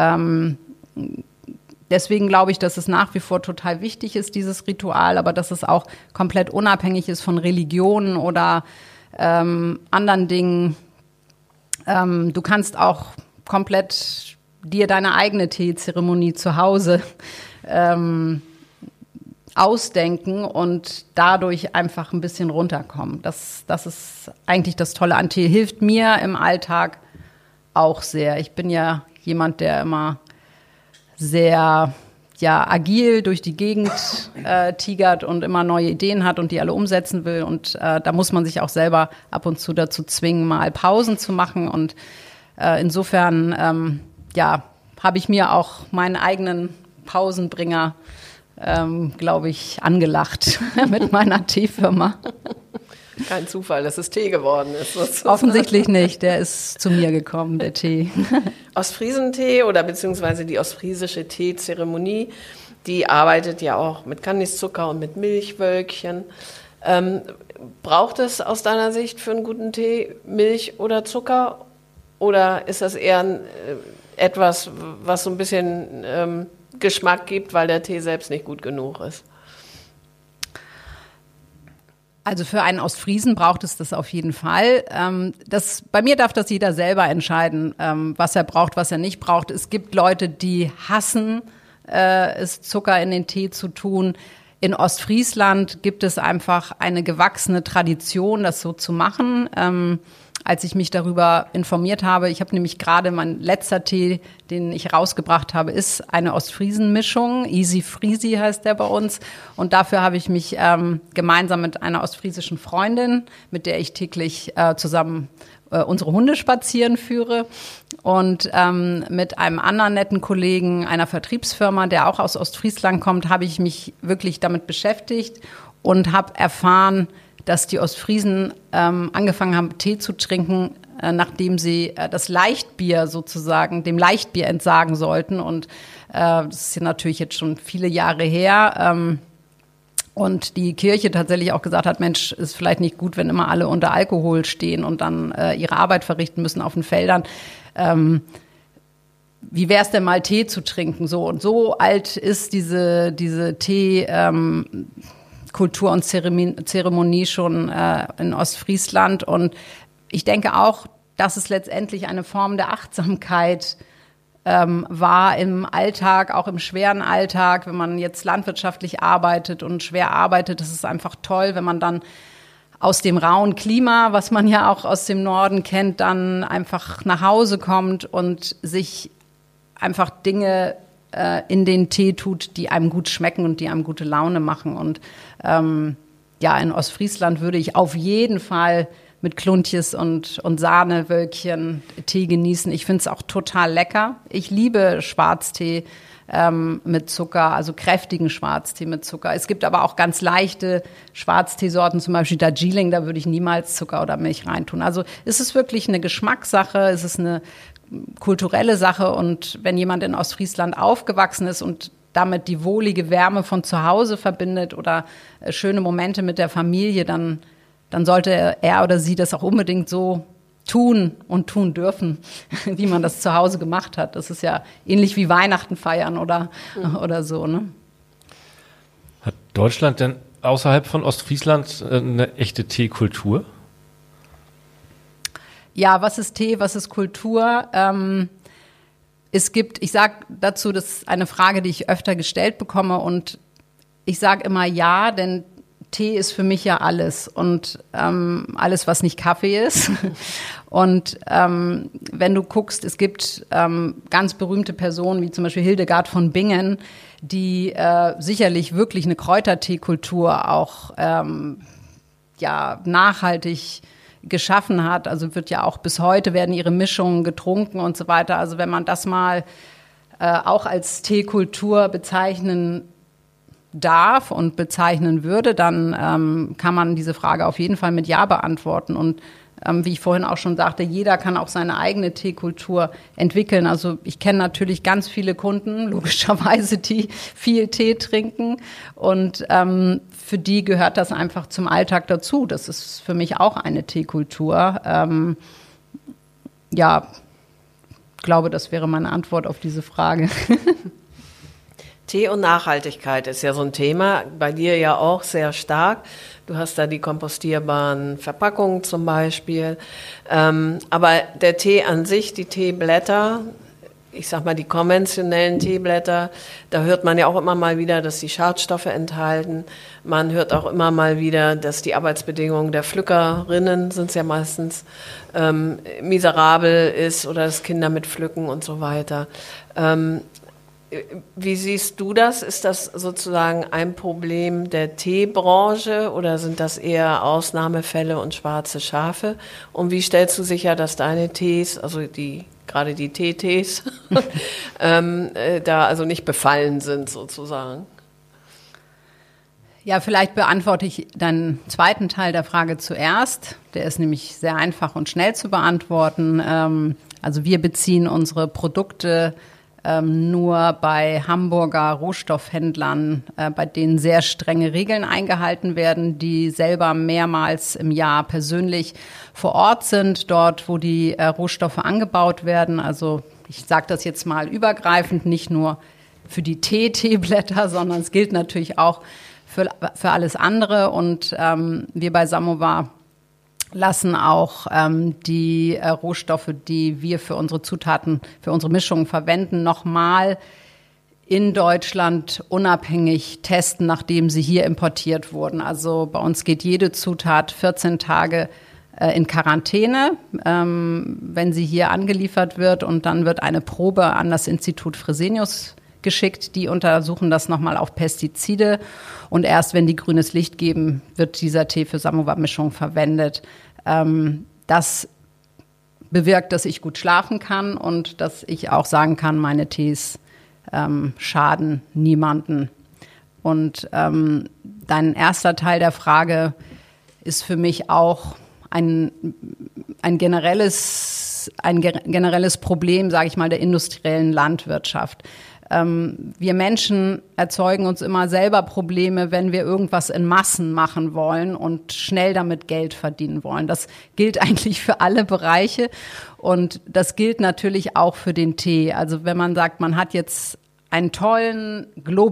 Deswegen glaube ich, dass es nach wie vor total wichtig ist, dieses Ritual, aber dass es auch komplett unabhängig ist von Religionen oder anderen Dingen. Du kannst auch komplett dir deine eigene Teezeremonie zu Hause ausdenken und dadurch einfach ein bisschen runterkommen. Das ist eigentlich das Tolle an Tee. Hilft mir im Alltag auch sehr. Ich bin ja jemand, der immer sehr agil durch die Gegend tigert und immer neue Ideen hat und die alle umsetzen will. Und da muss man sich auch selber ab und zu dazu zwingen, mal Pausen zu machen. Und insofern habe ich mir auch meinen eigenen Pausenbringer, glaube ich, angelacht mit meiner Teefirma. Kein Zufall, dass es Tee geworden ist. Sozusagen. Offensichtlich nicht, der ist zu mir gekommen, der Tee. Ostfriesentee oder beziehungsweise die ostfriesische Teezeremonie, die arbeitet ja auch mit Kandiszucker und mit Milchwölkchen. Braucht es aus deiner Sicht für einen guten Tee Milch oder Zucker? Oder ist das eher etwas, was so ein bisschen Geschmack gibt, weil der Tee selbst nicht gut genug ist? Also für einen Ostfriesen braucht es das auf jeden Fall. Bei mir darf das jeder selber entscheiden, was er braucht, was er nicht braucht. Es gibt Leute, die hassen es, Zucker in den Tee zu tun. In Ostfriesland gibt es einfach eine gewachsene Tradition, das so zu machen. Als ich mich darüber informiert habe, ich habe nämlich gerade mein letzter Tee, den ich rausgebracht habe, ist eine Ostfriesen-Mischung. Easy Friesi heißt der bei uns. Und dafür habe ich mich gemeinsam mit einer ostfriesischen Freundin, mit der ich täglich zusammen unsere Hunde spazieren führe, und mit einem anderen netten Kollegen einer Vertriebsfirma, der auch aus Ostfriesland kommt, habe ich mich wirklich damit beschäftigt und habe erfahren, dass die Ostfriesen angefangen haben, Tee zu trinken, nachdem sie das Leichtbier sozusagen, dem Leichtbier entsagen sollten. Und das ist ja natürlich jetzt schon viele Jahre her. Und die Kirche tatsächlich auch gesagt hat, Mensch, ist vielleicht nicht gut, wenn immer alle unter Alkohol stehen und dann ihre Arbeit verrichten müssen auf den Feldern. Wie wäre es denn mal, Tee zu trinken? So und so alt ist diese Tee Kultur und Zeremonie schon in Ostfriesland. Und ich denke auch, dass es letztendlich eine Form der Achtsamkeit war im Alltag, auch im schweren Alltag, wenn man jetzt landwirtschaftlich arbeitet und schwer arbeitet. Es ist einfach toll, wenn man dann aus dem rauen Klima, was man ja auch aus dem Norden kennt, dann einfach nach Hause kommt und sich einfach Dinge in den Tee tut, die einem gut schmecken und die einem gute Laune machen. Und in Ostfriesland würde ich auf jeden Fall mit Kluntjes und Sahnewölkchen Tee genießen. Ich finde es auch total lecker. Ich liebe Schwarztee mit Zucker, also kräftigen Schwarztee mit Zucker. Es gibt aber auch ganz leichte Schwarzteesorten, zum Beispiel Darjeeling, da würde ich niemals Zucker oder Milch reintun. Also es ist wirklich eine Geschmackssache, es ist eine kulturelle Sache, und wenn jemand in Ostfriesland aufgewachsen ist und damit die wohlige Wärme von zu Hause verbindet oder schöne Momente mit der Familie, dann sollte er oder sie das auch unbedingt so tun und tun dürfen, wie man das zu Hause gemacht hat. Das ist ja ähnlich wie Weihnachten feiern oder so, ne? Hat Deutschland denn außerhalb von Ostfriesland eine echte Teekultur? Ja, was ist Tee, was ist Kultur? Ich sage dazu, das ist eine Frage, die ich öfter gestellt bekomme, und ich sage immer ja, denn Tee ist für mich ja alles und alles, was nicht Kaffee ist. Und wenn du guckst, es gibt ganz berühmte Personen, wie zum Beispiel Hildegard von Bingen, die sicherlich wirklich eine Kräuterteekultur auch nachhaltig geschaffen hat. Also wird ja auch bis heute werden ihre Mischungen getrunken und so weiter. Also wenn man das mal auch als Teekultur bezeichnen darf und bezeichnen würde, dann kann man diese Frage auf jeden Fall mit Ja beantworten. Und wie ich vorhin auch schon sagte, jeder kann auch seine eigene Teekultur entwickeln. Also ich kenne natürlich ganz viele Kunden, logischerweise, die viel Tee trinken, und für die gehört das einfach zum Alltag dazu. Das ist für mich auch eine Teekultur. Ich glaube, das wäre meine Antwort auf diese Frage. Tee und Nachhaltigkeit ist ja so ein Thema, bei dir ja auch sehr stark. Du hast da die kompostierbaren Verpackungen zum Beispiel. Aber der Tee an sich, die Teeblätter, ich sag mal die konventionellen Teeblätter, da hört man ja auch immer mal wieder, dass die Schadstoffe enthalten. Man hört auch immer mal wieder, dass die Arbeitsbedingungen der Pflückerinnen, sind es ja meistens, miserabel ist, oder dass Kinder mitpflücken und so weiter. Wie siehst du das? Ist das sozusagen ein Problem der Teebranche oder sind das eher Ausnahmefälle und schwarze Schafe? Und wie stellst du sicher, dass deine Tees, also gerade die Teetees, da also nicht befallen sind sozusagen? Ja, vielleicht beantworte ich deinen zweiten Teil der Frage zuerst. Der ist nämlich sehr einfach und schnell zu beantworten. Also wir beziehen unsere Produkte nur bei Hamburger Rohstoffhändlern, bei denen sehr strenge Regeln eingehalten werden, die selber mehrmals im Jahr persönlich vor Ort sind, dort, wo die Rohstoffe angebaut werden. Also ich sage das jetzt mal übergreifend, nicht nur für die Teeblätter, sondern es gilt natürlich auch für alles andere. Und wir bei Samovar lassen auch die Rohstoffe, die wir für unsere Zutaten, für unsere Mischungen verwenden, nochmal in Deutschland unabhängig testen, nachdem sie hier importiert wurden. Also bei uns geht jede Zutat 14 Tage in Quarantäne, wenn sie hier angeliefert wird, und dann wird eine Probe an das Institut Fresenius geschickt. Die untersuchen das nochmal auf Pestizide, und erst wenn die grünes Licht geben, wird dieser Tee für Samovar-Mischung verwendet. Das bewirkt, dass ich gut schlafen kann und dass ich auch sagen kann, meine Tees schaden niemanden. Und dein erster Teil der Frage ist für mich auch ein generelles Problem, sage ich mal, der industriellen Landwirtschaft. Wir Menschen erzeugen uns immer selber Probleme, wenn wir irgendwas in Massen machen wollen und schnell damit Geld verdienen wollen. Das gilt eigentlich für alle Bereiche, und das gilt natürlich auch für den Tee. Also wenn man sagt, man hat jetzt einen tollen,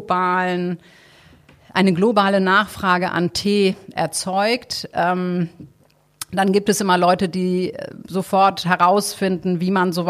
eine globale Nachfrage an Tee erzeugt, dann gibt es immer Leute, die sofort herausfinden, wie man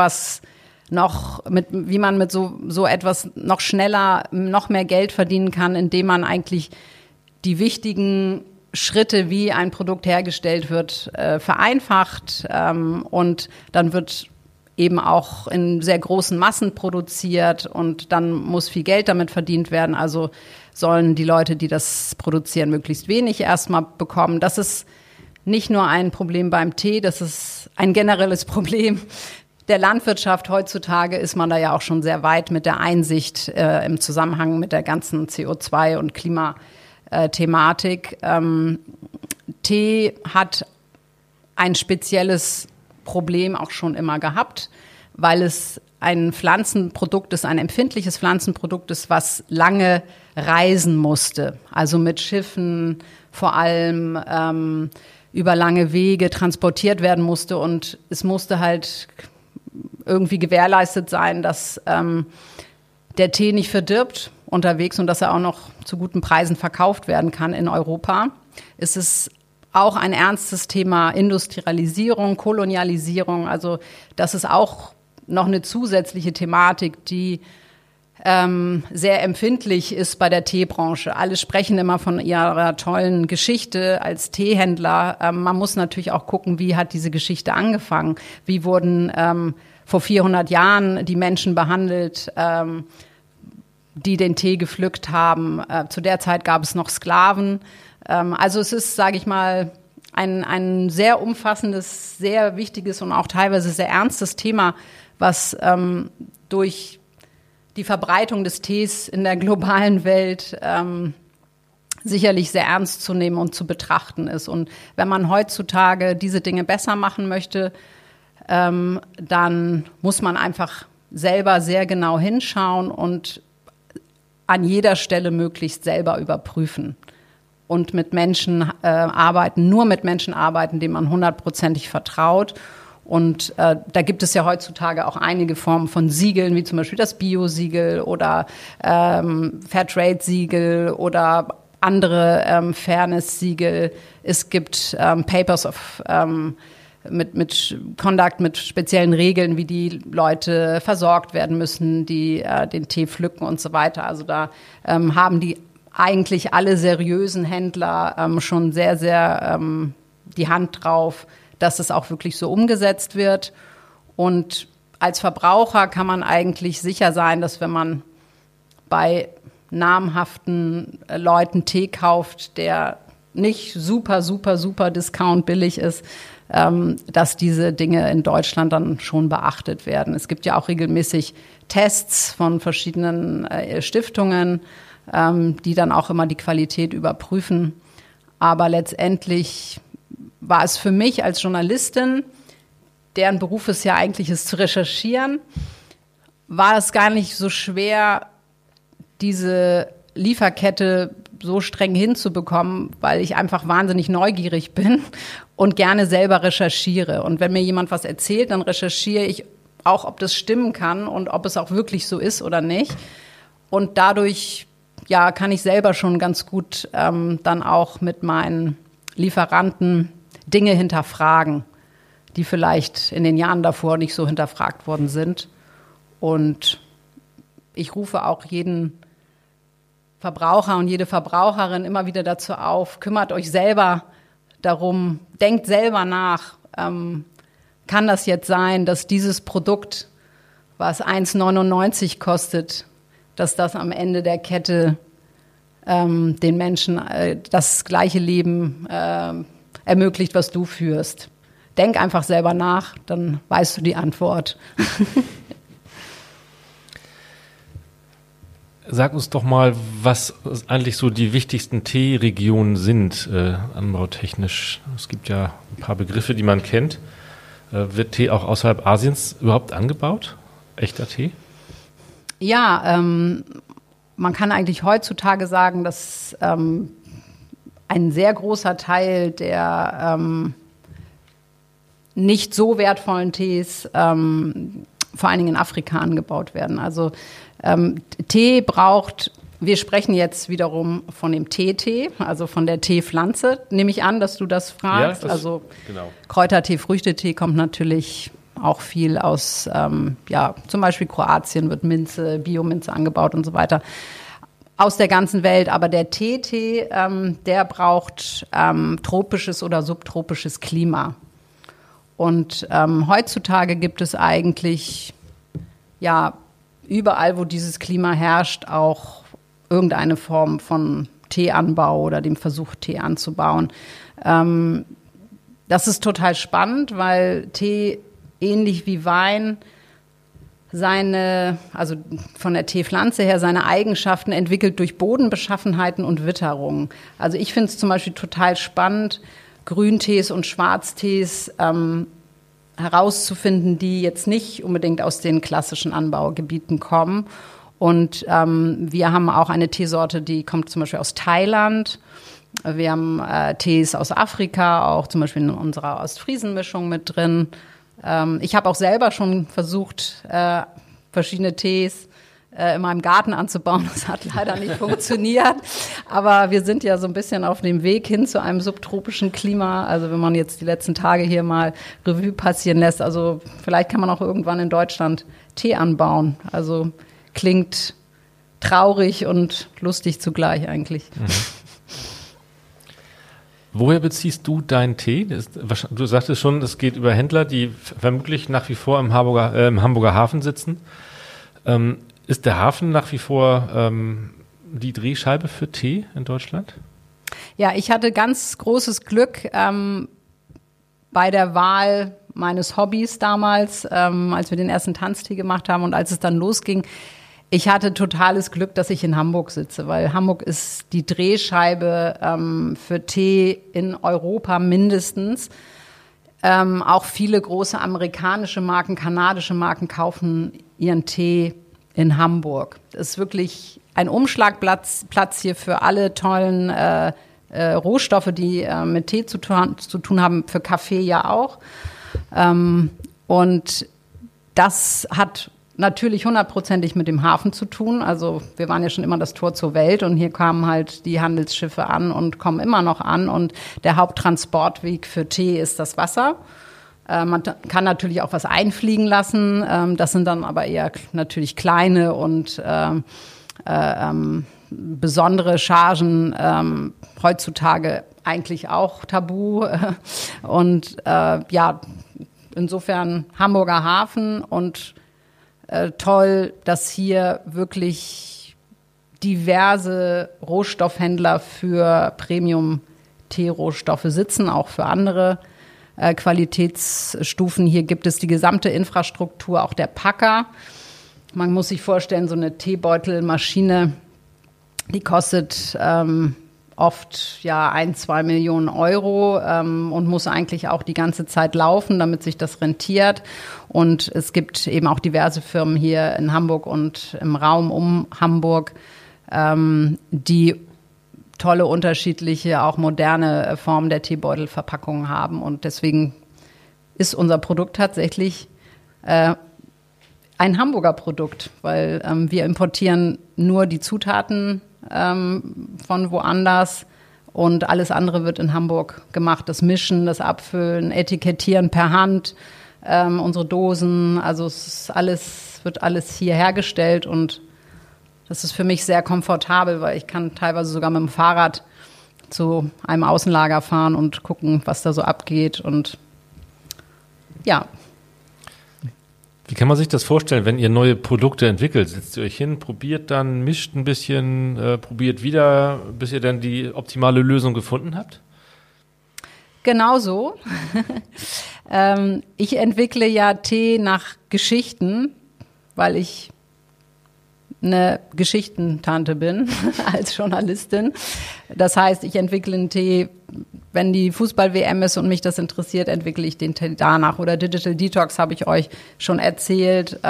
mit so etwas noch schneller, noch mehr Geld verdienen kann, indem man eigentlich die wichtigen Schritte, wie ein Produkt hergestellt wird, vereinfacht und dann wird eben auch in sehr großen Massen produziert und dann muss viel Geld damit verdient werden. Also sollen die Leute, die das produzieren, möglichst wenig erstmal bekommen. Das ist nicht nur ein Problem beim Tee, das ist ein generelles Problem der Landwirtschaft. Heutzutage ist man da ja auch schon sehr weit mit der Einsicht im Zusammenhang mit der ganzen CO2- und Klimathematik. Tee hat ein spezielles Problem auch schon immer gehabt, weil es ein Pflanzenprodukt ist, ein empfindliches Pflanzenprodukt ist, was lange reisen musste. Also mit Schiffen vor allem über lange Wege transportiert werden musste und es musste halt irgendwie gewährleistet sein, dass der Tee nicht verdirbt unterwegs und dass er auch noch zu guten Preisen verkauft werden kann in Europa. Es ist auch ein ernstes Thema Industrialisierung, Kolonialisierung. Also das ist auch noch eine zusätzliche Thematik, die sehr empfindlich ist bei der Teebranche. Alle sprechen immer von ihrer tollen Geschichte als Teehändler. Man muss natürlich auch gucken, wie hat diese Geschichte angefangen? Wie wurden vor 400 Jahren die Menschen behandelt, die den Tee gepflückt haben? Zu der Zeit gab es noch Sklaven. Also es ist, sage ich mal, ein sehr umfassendes, sehr wichtiges und auch teilweise sehr ernstes Thema, was durch die Verbreitung des Tees in der globalen Welt sicherlich sehr ernst zu nehmen und zu betrachten ist. Und wenn man heutzutage diese Dinge besser machen möchte, dann muss man einfach selber sehr genau hinschauen und an jeder Stelle möglichst selber überprüfen. Und mit Menschen nur mit Menschen arbeiten, denen man 100%ig vertraut. Und da gibt es ja heutzutage auch einige Formen von Siegeln, wie zum Beispiel das Bio-Siegel oder Fairtrade-Siegel oder andere Fairness-Siegel. Es gibt Papers of mit Conduct, mit speziellen Regeln, wie die Leute versorgt werden müssen, die den Tee pflücken und so weiter. Also da haben die eigentlich alle seriösen Händler schon sehr, sehr die Hand drauf, dass es auch wirklich so umgesetzt wird. Und als Verbraucher kann man eigentlich sicher sein, dass wenn man bei namhaften Leuten Tee kauft, der nicht super Discount billig ist, dass diese Dinge in Deutschland dann schon beachtet werden. Es gibt ja auch regelmäßig Tests von verschiedenen Stiftungen, die dann auch immer die Qualität überprüfen. Aber letztendlich war es für mich als Journalistin, deren Beruf es ja eigentlich ist, zu recherchieren, war es gar nicht so schwer, diese Lieferkette so streng hinzubekommen, weil ich einfach wahnsinnig neugierig bin und gerne selber recherchiere. Und wenn mir jemand was erzählt, dann recherchiere ich auch, ob das stimmen kann und ob es auch wirklich so ist oder nicht. Und dadurch kann ich selber schon ganz gut dann auch mit meinen Lieferanten Dinge hinterfragen, die vielleicht in den Jahren davor nicht so hinterfragt worden sind. Und ich rufe auch jeden Verbraucher und jede Verbraucherin immer wieder dazu auf, kümmert euch selber darum, denkt selber nach. Kann das jetzt sein, dass dieses Produkt, was 1,99 kostet, dass das am Ende der Kette den Menschen das gleiche Leben ermöglicht, was du führst? Denk einfach selber nach, dann weißt du die Antwort. Sag uns doch mal, was eigentlich so die wichtigsten Teeregionen sind, anbautechnisch. Es gibt ja ein paar Begriffe, die man kennt. Wird Tee auch außerhalb Asiens überhaupt angebaut? Echter Tee? Ja, man kann eigentlich heutzutage sagen, dass ein sehr großer Teil der nicht so wertvollen Tees vor allen Dingen in Afrika angebaut werden. Also Tee braucht, wir sprechen jetzt wiederum von dem Teetee, also von der Teepflanze, nehme ich an, dass du das fragst. Ja, also genau. Kräutertee, Früchtetee kommt natürlich auch viel aus, zum Beispiel Kroatien wird Minze, Biominze angebaut und so weiter. aus der ganzen Welt. Aber der Tee, der braucht tropisches oder subtropisches Klima. Und heutzutage gibt es eigentlich ja überall, wo dieses Klima herrscht, auch irgendeine Form von Teeanbau oder dem Versuch, Tee anzubauen. Das ist total spannend, weil Tee ähnlich wie Wein also von der Teepflanze her, seine Eigenschaften entwickelt durch Bodenbeschaffenheiten und Witterung. Also ich finde es zum Beispiel total spannend, Grüntees und Schwarztees herauszufinden, die jetzt nicht unbedingt aus den klassischen Anbaugebieten kommen. Und wir haben auch eine Teesorte, die kommt zum Beispiel aus Thailand. Wir haben Tees aus Afrika, auch zum Beispiel in unserer Ostfriesen-Mischung mit drin. Ich habe auch selber schon versucht, verschiedene Tees in meinem Garten anzubauen. Das hat leider nicht funktioniert. Aber wir sind ja so ein bisschen auf dem Weg hin zu einem subtropischen Klima. Also wenn man jetzt die letzten Tage hier mal Revue passieren lässt, also vielleicht kann man auch irgendwann in Deutschland Tee anbauen. Also klingt traurig und lustig zugleich eigentlich. Mhm. Woher beziehst du deinen Tee? Du sagtest schon, es geht über Händler, die vermutlich nach wie vor im Hamburger Hafen sitzen. Ist der Hafen nach wie vor die Drehscheibe für Tee in Deutschland? Ja, ich hatte ganz großes Glück bei der Wahl meines Hobbys damals, als wir den ersten Tanztee gemacht haben und als es dann losging. Ich hatte totales Glück, dass ich in Hamburg sitze, weil Hamburg ist die Drehscheibe für Tee in Europa mindestens. Auch viele große amerikanische Marken, kanadische Marken kaufen ihren Tee in Hamburg. Das ist wirklich ein Umschlagplatz hier für alle tollen Rohstoffe, die mit Tee zu tun haben, für Kaffee ja auch. Und das hat natürlich 100%ig mit dem Hafen zu tun. Also wir waren ja schon immer das Tor zur Welt und hier kamen halt die Handelsschiffe an und kommen immer noch an. Und der Haupttransportweg für Tee ist das Wasser. Man kann natürlich auch was einfliegen lassen. Das sind dann aber eher natürlich kleine und besondere Chargen. Heutzutage eigentlich auch tabu. Und ja, insofern Hamburger Hafen und toll, dass hier wirklich diverse Rohstoffhändler für Premium-Tee-Rohstoffe sitzen, auch für andere Qualitätsstufen. Hier gibt es die gesamte Infrastruktur, auch der Packer. Man muss sich vorstellen, so eine Teebeutelmaschine, die kostet oft ja 1-2 Millionen Euro und muss eigentlich auch die ganze Zeit laufen, damit sich das rentiert. Und es gibt eben auch diverse Firmen hier in Hamburg und im Raum um Hamburg, die tolle, unterschiedliche, auch moderne Formen der Teebeutelverpackung haben. Und deswegen ist unser Produkt tatsächlich ein Hamburger Produkt, weil wir importieren nur die Zutaten von woanders und alles andere wird in Hamburg gemacht. Das Mischen, das Abfüllen, Etikettieren per Hand, unsere Dosen, also es ist wird alles hier hergestellt und das ist für mich sehr komfortabel, weil ich kann teilweise sogar mit dem Fahrrad zu einem Außenlager fahren und gucken, was da so abgeht und ja. Wie kann man sich das vorstellen, wenn ihr neue Produkte entwickelt? Setzt ihr euch hin, probiert dann, mischt ein bisschen, probiert wieder, bis ihr dann die optimale Lösung gefunden habt? Genau so. Ich entwickle ja Tee nach Geschichten, weil ich eine Geschichtentante bin als Journalistin. Das heißt, ich entwickle einen Tee, wenn die Fußball-WM ist und mich das interessiert, entwickle ich den Tee danach. Oder Digital Detox habe ich euch schon erzählt.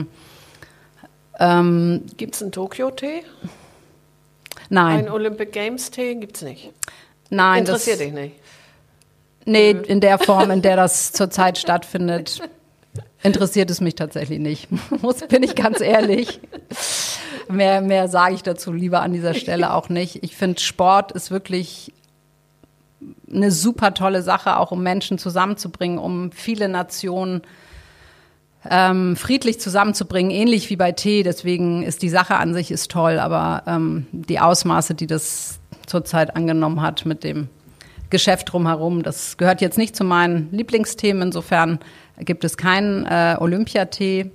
Gibt's einen Tokyo-Tee? Nein. Ein Olympic Games-Tee gibt's nicht? Nein. Interessiert dich nicht? Nee, in der Form, in der das zurzeit stattfindet, interessiert es mich tatsächlich nicht. Bin ich ganz ehrlich. Mehr sage ich dazu lieber an dieser Stelle auch nicht. Ich finde, Sport ist wirklich eine super tolle Sache, auch um Menschen zusammenzubringen, um viele Nationen friedlich zusammenzubringen, ähnlich wie bei Tee. Deswegen ist die Sache an sich ist toll, aber die Ausmaße, die das zurzeit angenommen hat mit dem Geschäft drumherum, das gehört jetzt nicht zu meinen Lieblingsthemen. Insofern gibt es keinen Olympiatee.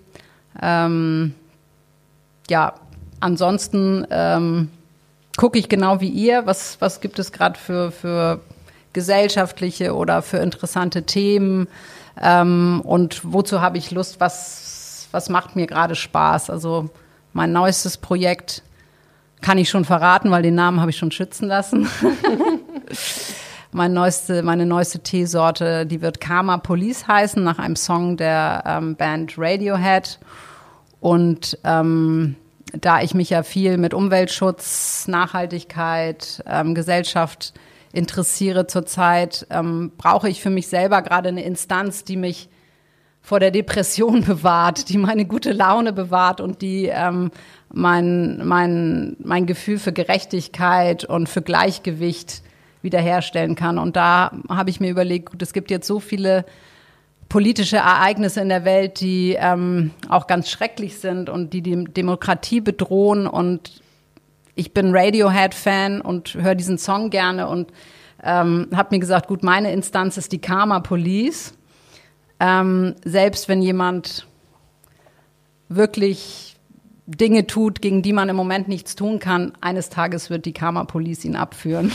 Ansonsten gucke ich genau wie ihr, was gibt es gerade für gesellschaftliche oder für interessante Themen und wozu habe ich Lust, was macht mir gerade Spaß. Also mein neuestes Projekt kann ich schon verraten, weil den Namen habe ich schon schützen lassen. Meine neueste Teesorte, die wird Karma Police heißen, nach einem Song der Band Radiohead. Und da ich mich ja viel mit Umweltschutz, Nachhaltigkeit, Gesellschaft interessiere zurzeit, brauche ich für mich selber gerade eine Instanz, die mich vor der Depression bewahrt, die meine gute Laune bewahrt und die mein Gefühl für Gerechtigkeit und für Gleichgewicht wiederherstellen kann. Und da habe ich mir überlegt, gut, es gibt jetzt so viele politische Ereignisse in der Welt, die auch ganz schrecklich sind und die Demokratie bedrohen. Und ich bin Radiohead-Fan und höre diesen Song gerne und habe mir gesagt, gut, meine Instanz ist die Karma Police. Selbst wenn jemand wirklich Dinge tut, gegen die man im Moment nichts tun kann, eines Tages wird die Karma Police ihn abführen.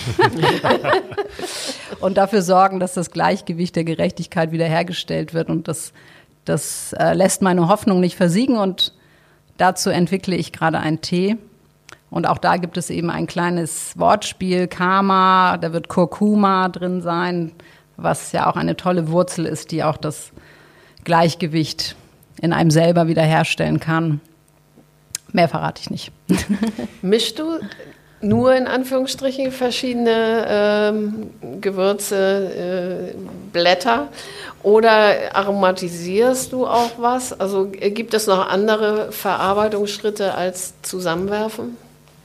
Und dafür sorgen, dass das Gleichgewicht der Gerechtigkeit wiederhergestellt wird. Und das lässt meine Hoffnung nicht versiegen. Und dazu entwickle ich gerade einen Tee. Und auch da gibt es eben ein kleines Wortspiel, Karma, da wird Kurkuma drin sein, was ja auch eine tolle Wurzel ist, die auch das Gleichgewicht in einem selber wiederherstellen kann. Mehr verrate ich nicht. Mischst du nur in Anführungsstrichen verschiedene Gewürze, Blätter oder aromatisierst du auch was? Also gibt es noch andere Verarbeitungsschritte als Zusammenwerfen?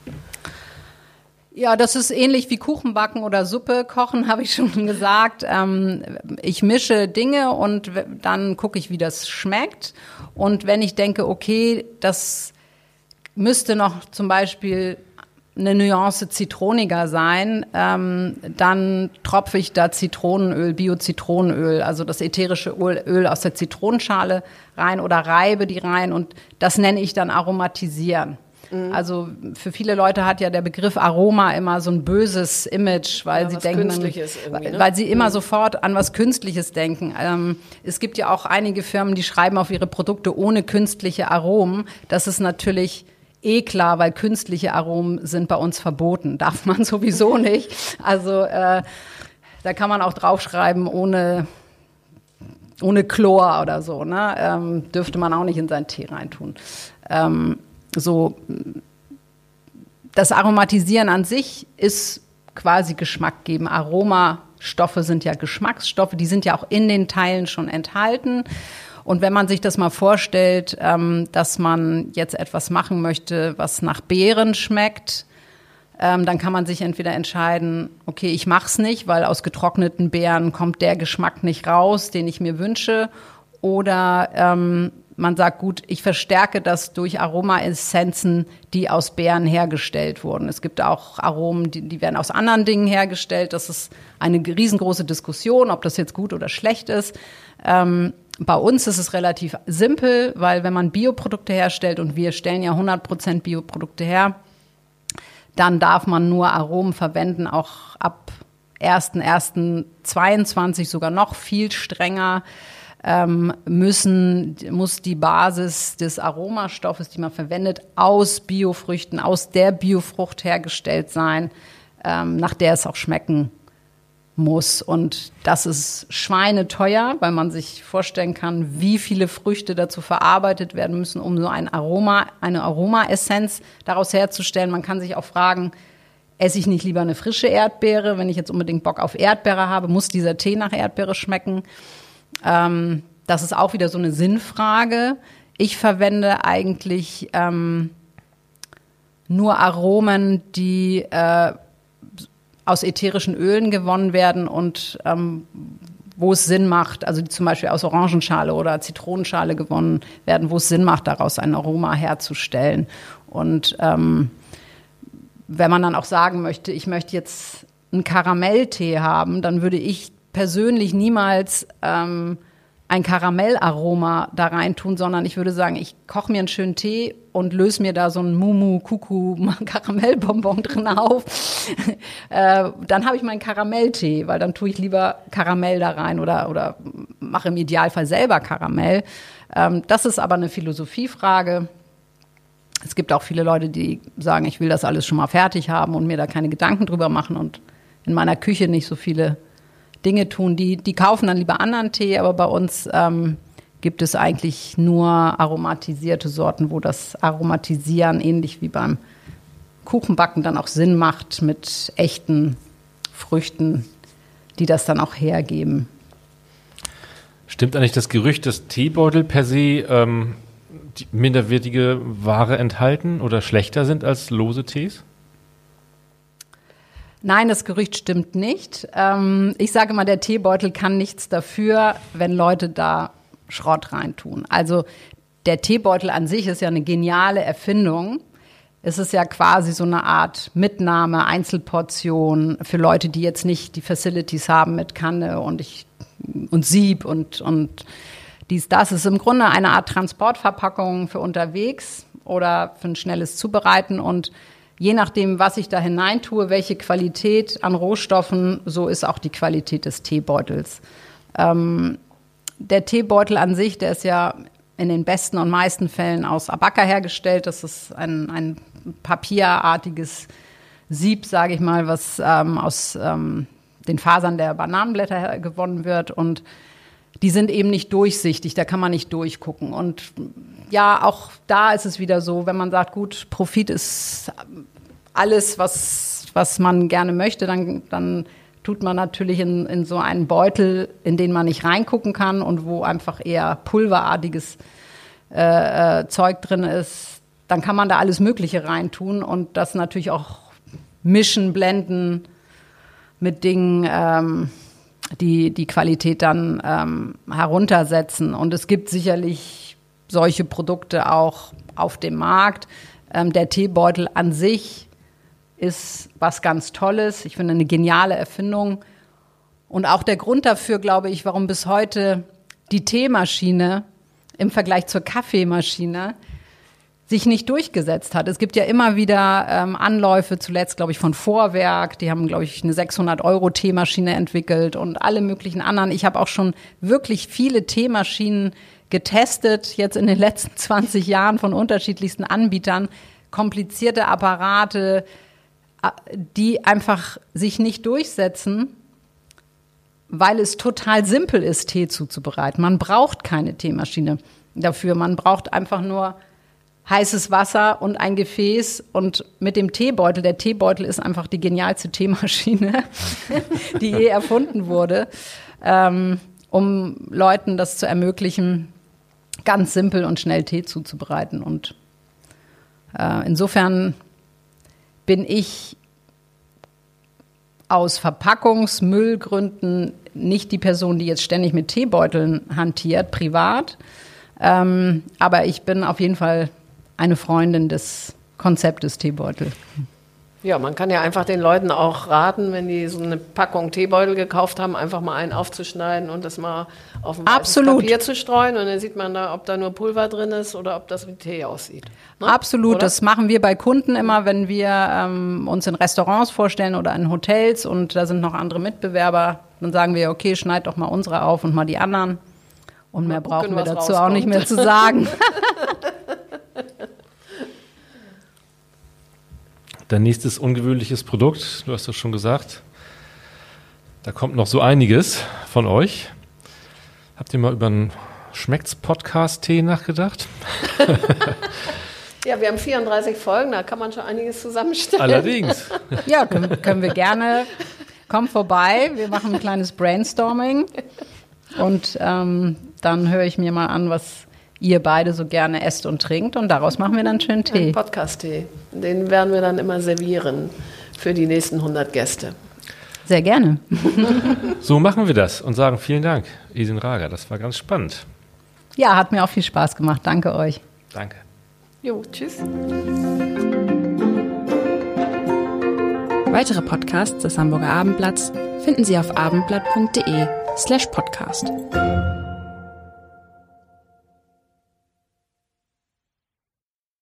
Ja, das ist ähnlich wie Kuchenbacken oder Suppe kochen, habe ich schon gesagt. Ich mische Dinge und dann gucke ich, wie das schmeckt. Und wenn ich denke, okay, das müsste noch zum Beispiel eine Nuance zitroniger sein, dann tropfe ich da Zitronenöl, Bio-Zitronenöl, also das ätherische Öl aus der Zitronenschale rein oder reibe die rein und das nenne ich dann aromatisieren. Also für viele Leute hat ja der Begriff Aroma immer so ein böses Image, weil sie denken, weil sie immer sofort an was Künstliches denken. Es gibt ja auch einige Firmen, die schreiben auf ihre Produkte ohne künstliche Aromen. Das ist natürlich klar, weil künstliche Aromen sind bei uns verboten. Darf man sowieso nicht. Also da kann man auch draufschreiben ohne Chlor oder so. Ne? Dürfte man auch nicht in seinen Tee reintun. Das Aromatisieren an sich ist quasi Geschmack geben. Aromastoffe sind ja Geschmacksstoffe, die sind ja auch in den Teilen schon enthalten. Und wenn man sich das mal vorstellt, dass man jetzt etwas machen möchte, was nach Beeren schmeckt, dann kann man sich entweder entscheiden, okay, ich mach's nicht, weil aus getrockneten Beeren kommt der Geschmack nicht raus, den ich mir wünsche, oder man sagt, gut, ich verstärke das durch Aromaessenzen, die aus Beeren hergestellt wurden. Es gibt auch Aromen, die werden aus anderen Dingen hergestellt. Das ist eine riesengroße Diskussion, ob das jetzt gut oder schlecht ist. Bei uns ist es relativ simpel, weil wenn man Bioprodukte herstellt, und wir stellen ja 100% Bioprodukte her, dann darf man nur Aromen verwenden, auch ab 1.1.22 sogar noch viel strenger. Muss die Basis des Aromastoffes, die man verwendet, aus Biofrüchten, aus der Biofrucht hergestellt sein, nach der es auch schmecken muss. Und das ist schweineteuer, weil man sich vorstellen kann, wie viele Früchte dazu verarbeitet werden müssen, um so eine Aromaessenz daraus herzustellen. Man kann sich auch fragen, esse ich nicht lieber eine frische Erdbeere? Wenn ich jetzt unbedingt Bock auf Erdbeere habe, muss dieser Tee nach Erdbeere schmecken? Das ist auch wieder so eine Sinnfrage. Ich verwende eigentlich nur Aromen, die aus ätherischen Ölen gewonnen werden und wo es Sinn macht, also die zum Beispiel aus Orangenschale oder Zitronenschale gewonnen werden, wo es Sinn macht, daraus ein Aroma herzustellen. Und wenn man dann auch sagen möchte, ich möchte jetzt einen Karamelltee haben, dann würde ich persönlich niemals ein Karamellaroma da rein tun, sondern ich würde sagen, ich koche mir einen schönen Tee und löse mir da so einen Mumu-Kuku-Karamellbonbon drin auf. Dann habe ich meinen Karamelltee, weil dann tue ich lieber Karamell da rein oder mache im Idealfall selber Karamell. Das ist aber eine Philosophiefrage. Es gibt auch viele Leute, die sagen, ich will das alles schon mal fertig haben und mir da keine Gedanken drüber machen und in meiner Küche nicht so viele Dinge tun. Die kaufen dann lieber anderen Tee, aber bei uns gibt es eigentlich nur aromatisierte Sorten, wo das Aromatisieren ähnlich wie beim Kuchenbacken dann auch Sinn macht mit echten Früchten, die das dann auch hergeben. Stimmt eigentlich das Gerücht, dass Teebeutel per se die minderwertige Ware enthalten oder schlechter sind als lose Tees? Nein, das Gerücht stimmt nicht. Ich sage mal, der Teebeutel kann nichts dafür, wenn Leute da Schrott reintun. Also der Teebeutel an sich ist ja eine geniale Erfindung. Es ist ja quasi so eine Art Mitnahme, Einzelportion für Leute, die jetzt nicht die Facilities haben mit Kanne und Sieb und dies, das. Es ist im Grunde eine Art Transportverpackung für unterwegs oder für ein schnelles Zubereiten und je nachdem, was ich da hineintue, welche Qualität an Rohstoffen, so ist auch die Qualität des Teebeutels. Der Teebeutel an sich, der ist ja in den besten und meisten Fällen aus Abaca hergestellt. Das ist ein papierartiges Sieb, sage ich mal, was aus den Fasern der Bananenblätter gewonnen wird. Und die sind eben nicht durchsichtig, da kann man nicht durchgucken. Und ja, auch da ist es wieder so, wenn man sagt, gut, Profit ist alles, was man gerne möchte, dann tut man natürlich in so einen Beutel, in den man nicht reingucken kann und wo einfach eher pulverartiges Zeug drin ist, dann kann man da alles Mögliche reintun und das natürlich auch mischen, blenden mit Dingen, die Qualität dann heruntersetzen. Und es gibt sicherlich solche Produkte auch auf dem Markt. Der Teebeutel an sich ist was ganz Tolles. Ich finde eine geniale Erfindung. Und auch der Grund dafür, glaube ich, warum bis heute die Teemaschine im Vergleich zur Kaffeemaschine sich nicht durchgesetzt hat. Es gibt ja immer wieder Anläufe, zuletzt, glaube ich, von Vorwerk. Die haben, glaube ich, eine 600-Euro-Teemaschine entwickelt und alle möglichen anderen. Ich habe auch schon wirklich viele Teemaschinen getestet, jetzt in den letzten 20 Jahren von unterschiedlichsten Anbietern. Komplizierte Apparate, die einfach sich nicht durchsetzen, weil es total simpel ist, Tee zuzubereiten. Man braucht keine Teemaschine dafür. Man braucht einfach nur heißes Wasser und ein Gefäß und mit dem Teebeutel. Der Teebeutel ist einfach die genialste Teemaschine, die je erfunden wurde, um Leuten das zu ermöglichen, ganz simpel und schnell Tee zuzubereiten. Und insofern bin ich aus Verpackungsmüllgründen nicht die Person, die jetzt ständig mit Teebeuteln hantiert, privat. Aber ich bin auf jeden Fall eine Freundin des Konzeptes Teebeutel. Ja, man kann ja einfach den Leuten auch raten, wenn die so eine Packung Teebeutel gekauft haben, einfach mal einen aufzuschneiden und das mal auf ein weißes Papier zu streuen. Und dann sieht man da, ob da nur Pulver drin ist oder ob das wie Tee aussieht. Ne? Absolut, oder? Das machen wir bei Kunden immer, wenn wir uns in Restaurants vorstellen oder in Hotels und da sind noch andere Mitbewerber. Dann sagen wir, okay, schneid doch mal unsere auf und mal die anderen. Und mehr brauchen wir dazu auch nicht mehr zu sagen. Dein nächstes ungewöhnliches Produkt, du hast es schon gesagt, da kommt noch so einiges von euch. Habt ihr mal über einen Schmeckt's-Podcast-Tee nachgedacht? Ja, wir haben 34 Folgen, da kann man schon einiges zusammenstellen. Allerdings. Ja, können wir gerne. Komm vorbei, wir machen ein kleines Brainstorming und dann höre ich mir mal an, was ihr beide so gerne esst und trinkt und daraus machen wir dann schön Tee. Ein Podcast-Tee, den werden wir dann immer servieren für die nächsten 100 Gäste. sehr gerne. So machen wir das und sagen vielen Dank, Isin Rager. Das war ganz spannend. Ja, hat mir auch viel Spaß gemacht. Danke euch. Danke. Jo, tschüss. Weitere Podcasts des Hamburger Abendblatts finden Sie auf abendblatt.de/podcast.